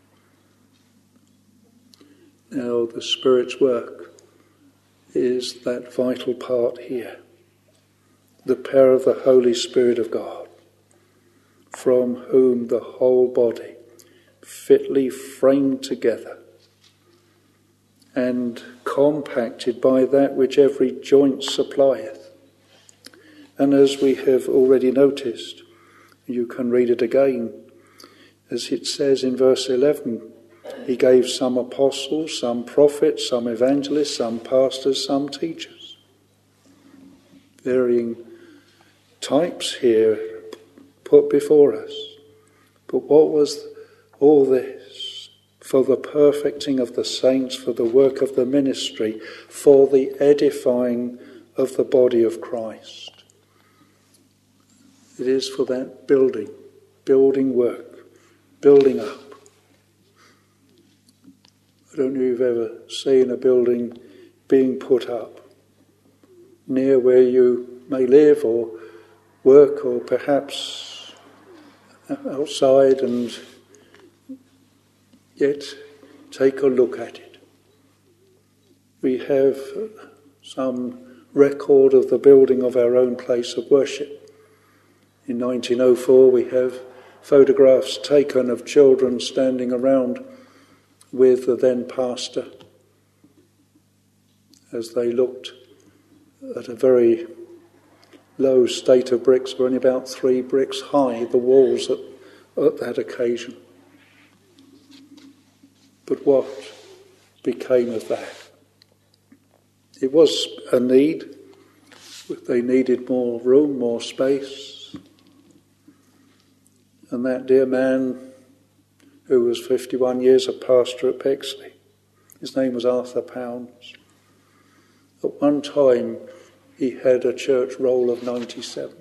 Now the Spirit's work is that vital part here. The power of the Holy Spirit of God, from whom the whole body, fitly framed together and compacted by that which every joint supplieth. And as we have already noticed, you can read it again, as it says in verse 11, he gave some apostles, some prophets, some evangelists, some pastors, some teachers. Varying types here put before us. But what was all this? For the perfecting of the saints, for the work of the ministry, for the edifying of the body of Christ. It is for that building work, building up. I don't know if you've ever seen a building being put up near where you may live or work, or perhaps outside, and yet take a look at it. We have some record of the building of our own place of worship. In 1904 we have photographs taken of children standing around with the then pastor as they looked at a very low state of bricks, were only about 3 bricks high, the walls at that occasion. But what became of that? It was a need. They needed more room, more space. And that dear man, who was 51 years a pastor at Pexley, his name was Arthur Pounds. At one time, he had a church roll of 97.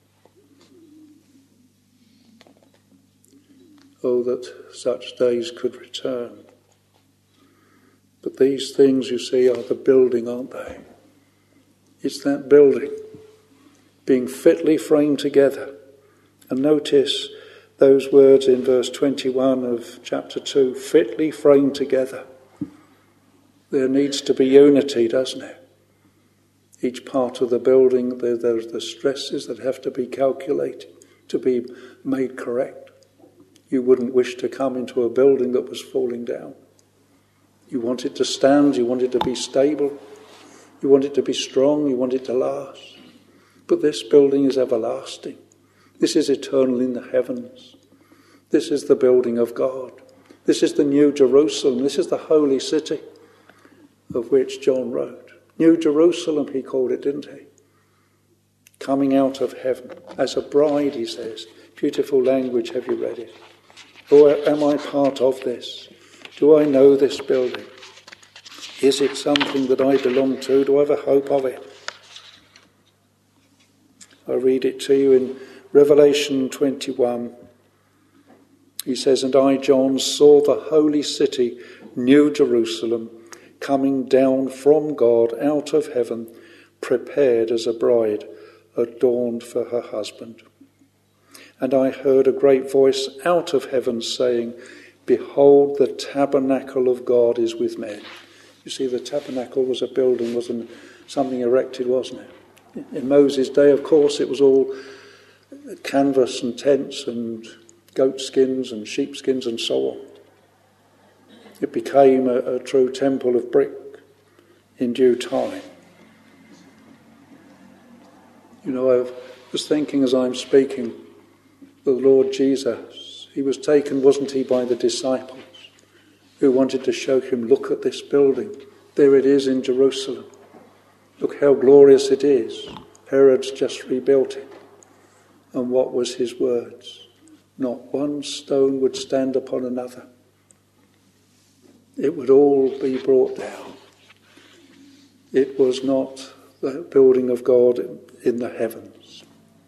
Oh, that such days could return. But these things, you see, are the building, aren't they? It's that building being fitly framed together. And notice those words in verse 21 of chapter 2, fitly framed together. There needs to be unity, doesn't it? Each part of the building, there's the stresses that have to be calculated to be made correct. You wouldn't wish to come into a building that was falling down. You want it to stand, you want it to be stable, you want it to be strong, you want it to last. But this building is everlasting. This is eternal in the heavens. This is the building of God. This is the New Jerusalem. This is the holy city of which John wrote. New Jerusalem, he called it, didn't he? Coming out of heaven. As a bride, he says. Beautiful language, have you read it? Or am I part of this? Do I know this building? Is it something that I belong to? Do I have a hope of it? I read it to you in Revelation 21. He says, "And I, John, saw the holy city, New Jerusalem, coming down from God out of heaven, prepared as a bride, adorned for her husband. And I heard a great voice out of heaven saying, 'Behold, the tabernacle of God is with men.'" You see, the tabernacle was a building, wasn't something erected, wasn't it? In Moses' day, of course, it was all canvas and tents and goat skins and sheep skins and so on. It became a true temple of brick in due time. You know, I was thinking as I'm speaking, the Lord Jesus, he was taken, wasn't he, by the disciples who wanted to show him, look at this building. There it is in Jerusalem. Look how glorious it is. Herod's just rebuilt it. And what was his words? Not one stone would stand upon another. It would all be brought down. It was not the building of God in the heavens.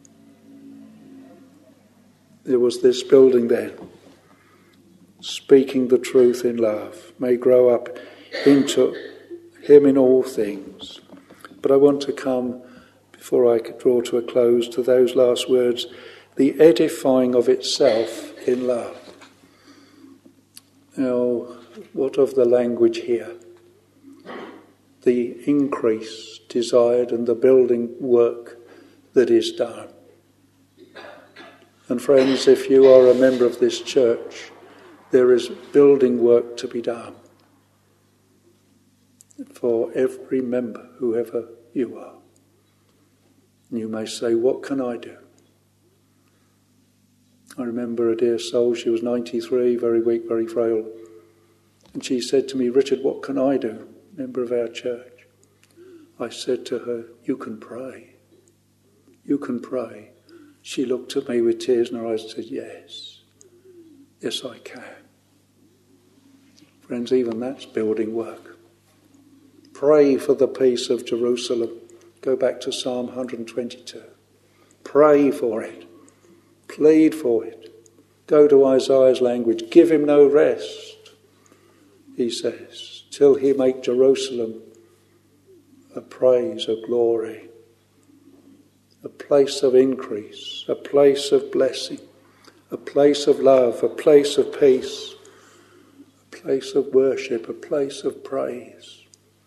There was this building then, speaking the truth in love, may grow up into him in all things. But I want to come, before I draw to a close, to those last words, the edifying of itself in love. Now, what of the language here? The increase desired and the building work that is done. And friends, if you are a member of this church, there is building work to be done for every member, whoever you are. And you may say, what can I do? I remember a dear soul, she was 93, very weak, very frail. And she said to me, Richard, what can I do? Member of our church. I said to her, you can pray. You can pray. She looked at me with tears in her eyes and said, yes. Yes, I can. Friends, even that's building work. Pray for the peace of Jerusalem. Go back to Psalm 122. Pray for it. Plead for it. Go to Isaiah's language. Give him no rest, he says, till he make Jerusalem a praise, a glory, a place of increase, a place of blessing, a place of love, a place of peace, a place of worship, a place of praise,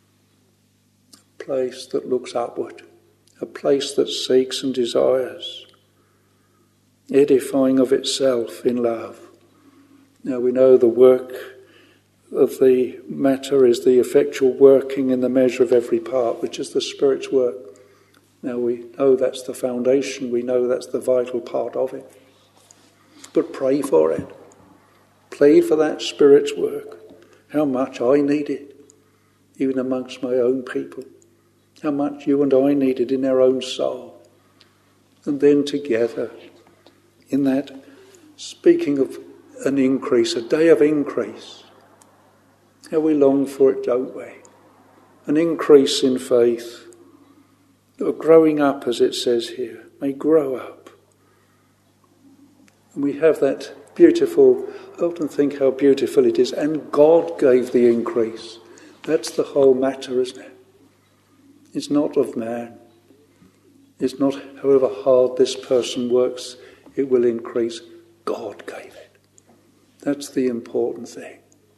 a place that looks upward, a place that seeks and desires, edifying of itself in love. Now we know the work of the matter is the effectual working in the measure of every part, which is the Spirit's work. Now we know that's the foundation, we know that's the vital part of it. But pray for it. Plead for that Spirit's work. How much I need it, even amongst my own people. How much you and I need it in our own soul. And then together, in that, speaking of an increase, a day of increase, how we long for it, don't we? An increase in faith, or growing up, as it says here, may grow up. And we have that beautiful, I often think how beautiful it is, and God gave the increase. That's the whole matter, isn't it? It's not of man. It's not however hard this person works, it will increase. God gave it. That's the important thing.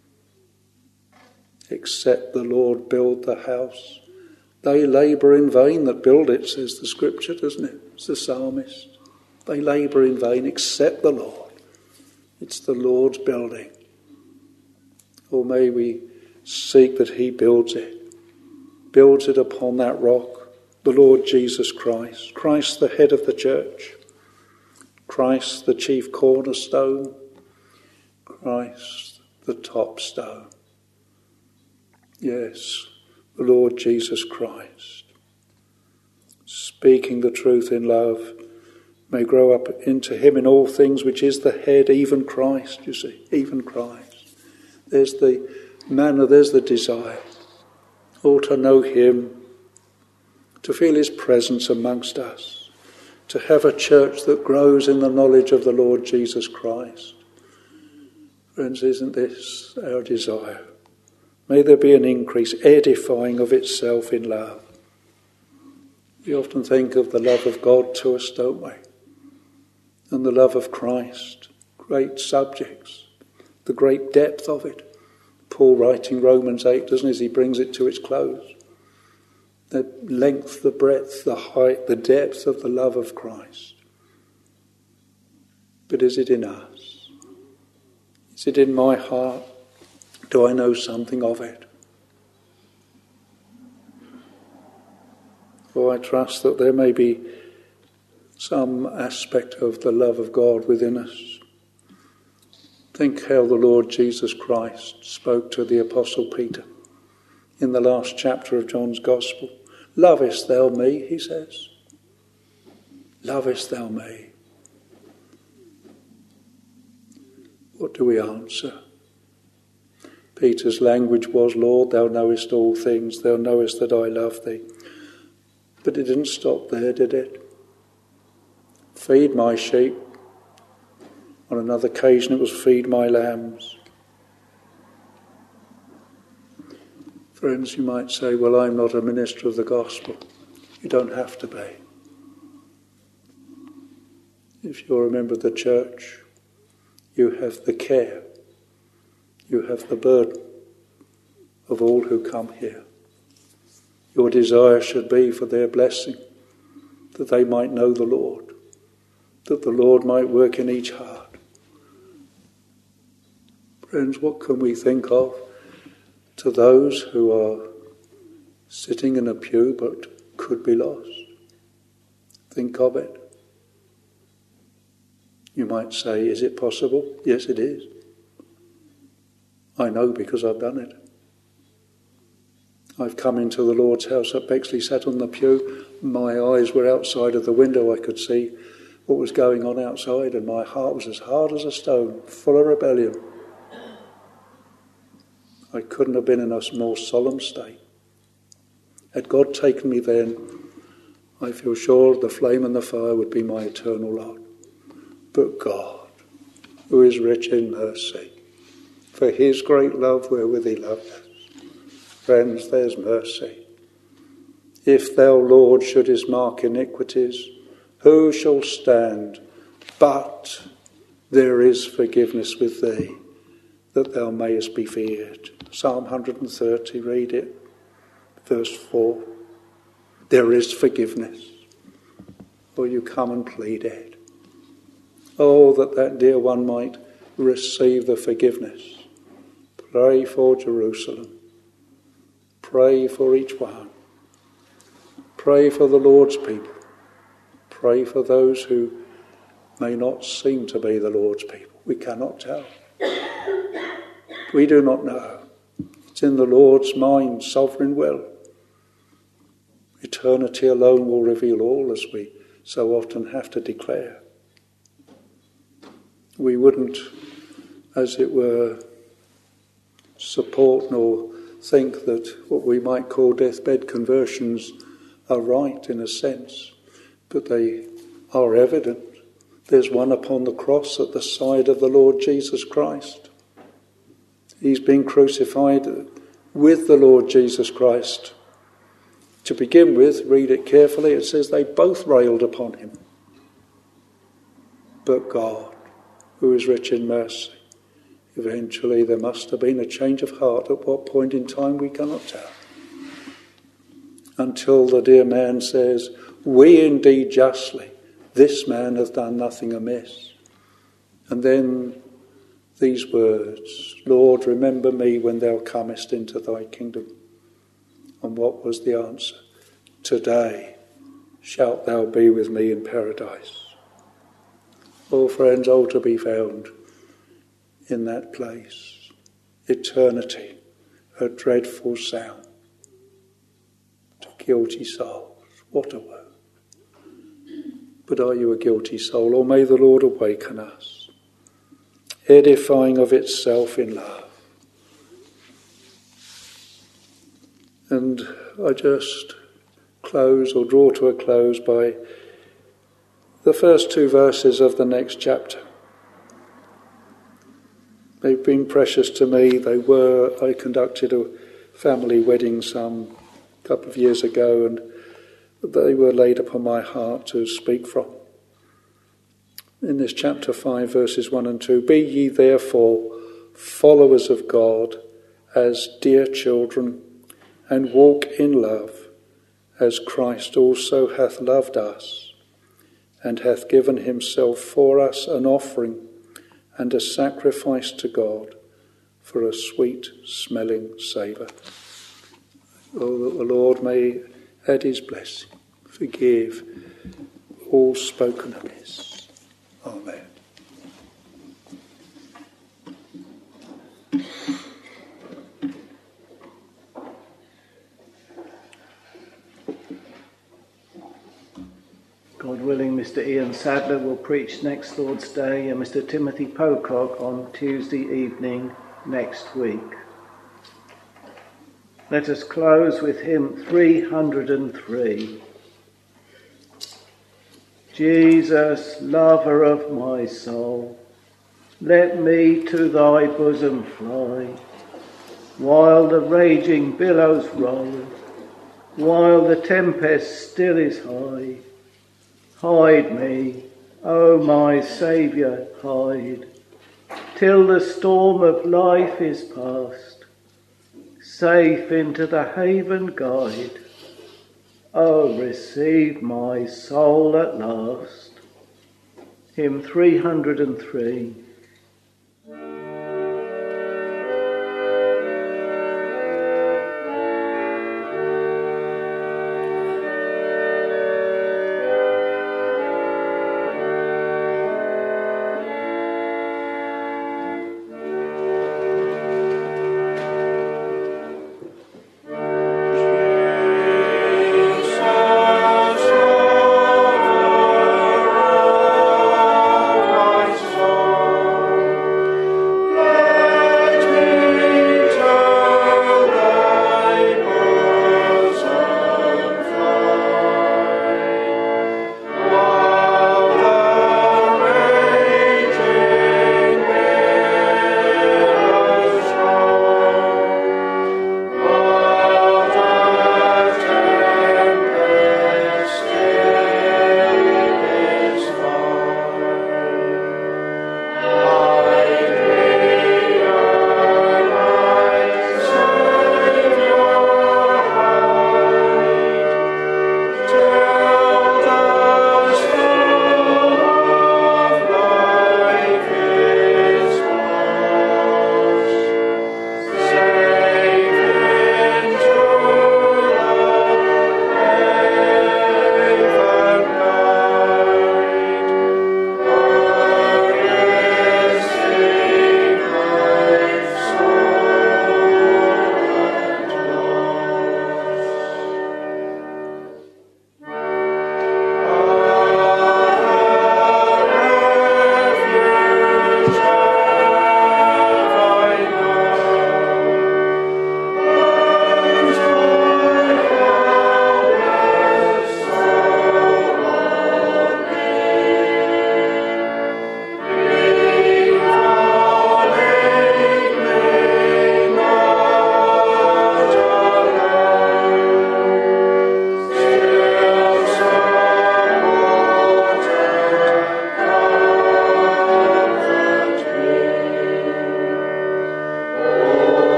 Except the Lord build the house, they labour in vain that build it, says the scripture, doesn't it? It's the psalmist. They labour in vain except the Lord. It's the Lord's building. Or may we seek that he builds it upon that rock, the Lord Jesus Christ. Christ the head of the church, Christ the chief cornerstone, Christ the top stone. Yes, the Lord Jesus Christ, speaking the truth in love, may grow up into him in all things, which is the head, even Christ, you see, even Christ. There's the manner, there's the desire. All to know him, to feel his presence amongst us, to have a church that grows in the knowledge of the Lord Jesus Christ. Friends, isn't this our desire? May there be an increase, edifying of itself in love. We often think of the love of God to us, don't we? And the love of Christ, great subjects, the great depth of it. Paul writing Romans 8, doesn't he, as he brings it to its close? The length, the breadth, the height, the depth of the love of Christ. But is it in us? Is it in my heart? Do I know something of it? For I trust that there may be some aspect of the love of God within us. Think how the Lord Jesus Christ spoke to the Apostle Peter in the last chapter of John's Gospel. Lovest thou me, he says. Lovest thou me? What do we answer? Peter's language was, Lord, thou knowest all things, thou knowest that I love thee. But it didn't stop there, did it? Feed my sheep. On another occasion it was feed my lambs. Friends, you might say, well, I'm not a minister of the gospel. You don't have to be. If you're a member of the church, you have the care, you have the burden of all who come here. Your desire should be for their blessing, that they might know the Lord, that the Lord might work in each heart. Friends, what can we think of to those who are sitting in a pew but could be lost? Think of it. You might say, is it possible? Yes, it is. I know because I've done it. I've come into the Lord's house at Bexley, sat on the pew. My eyes were outside of the window. I could see what was going on outside, and my heart was as hard as a stone, full of rebellion. I couldn't have been in a more solemn state. Had God taken me then, I feel sure the flame and the fire would be my eternal lot. But God, who is rich in mercy, for his great love wherewith he loved us. Friends, there's mercy. If thou, Lord, shouldest mark iniquities, who shall stand? But there is forgiveness with thee, that thou mayest be feared. Psalm 130, read it, verse 4. There is forgiveness. Will you come and plead it? Oh, that dear one might receive the forgiveness. Pray for Jerusalem. Pray for each one. Pray for the Lord's people. Pray for those who may not seem to be the Lord's people. We cannot tell. We do not know. It's in the Lord's mind, sovereign will. Eternity alone will reveal all, as we so often have to declare. We wouldn't, as it were, support nor think that what we might call deathbed conversions are right in a sense, but they are evident. There's one upon the cross at the side of the Lord Jesus Christ. He's been crucified with the Lord Jesus Christ. To begin with, read it carefully, it says they both railed upon him. But God, who is rich in mercy, eventually there must have been a change of heart. At what point in time we cannot tell. Until the dear man says, we indeed justly, this man hath done nothing amiss. And then these words, Lord, remember me when thou comest into thy kingdom. And what was the answer? Today shalt thou be with me in paradise. Oh, friends, all to be found in that place. Eternity, a dreadful sound to guilty souls. What a word. But are you a guilty soul? Or may the Lord awaken us, edifying of itself in love. And I just close or draw to a close by the first two verses of the next chapter. They've been precious to me. I conducted a family wedding some couple of years ago, and they were laid upon my heart to speak from. In this chapter 5, verses 1 and 2, be ye therefore followers of God as dear children, and walk in love, as Christ also hath loved us, and hath given himself for us an offering and a sacrifice to God for a sweet-smelling savour. Oh, that the Lord may add his blessing, forgive all spoken amiss. Amen. God willing, Mr. Ian Sadler will preach next Lord's Day and Mr. Timothy Pocock on Tuesday evening next week. Let us close with hymn 303. Jesus, lover of my soul, let me to thy bosom fly, while the raging billows roll, while the tempest still is high. Hide me, O my Saviour, hide, till the storm of life is past, safe into the haven guide. O receive my soul at last. Hymn 303.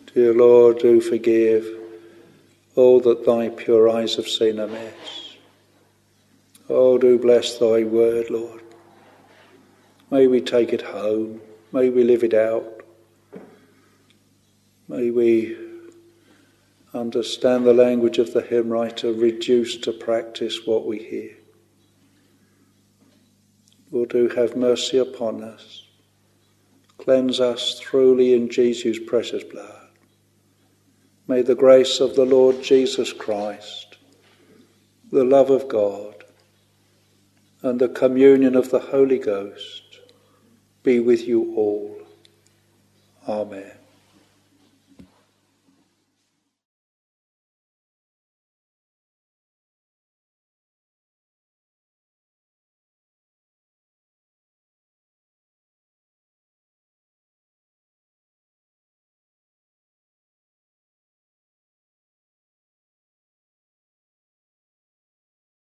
Dear Lord, do forgive all that thy pure eyes have seen amiss. Oh, do bless thy word, Lord. May we take it home. May we live it out. May we understand the language of the hymn writer, reduced to practice what we hear. Lord, do have mercy upon us. Cleanse us truly in Jesus' precious blood. May the grace of the Lord Jesus Christ, the love of God, and the communion of the Holy Ghost be with you all. Amen.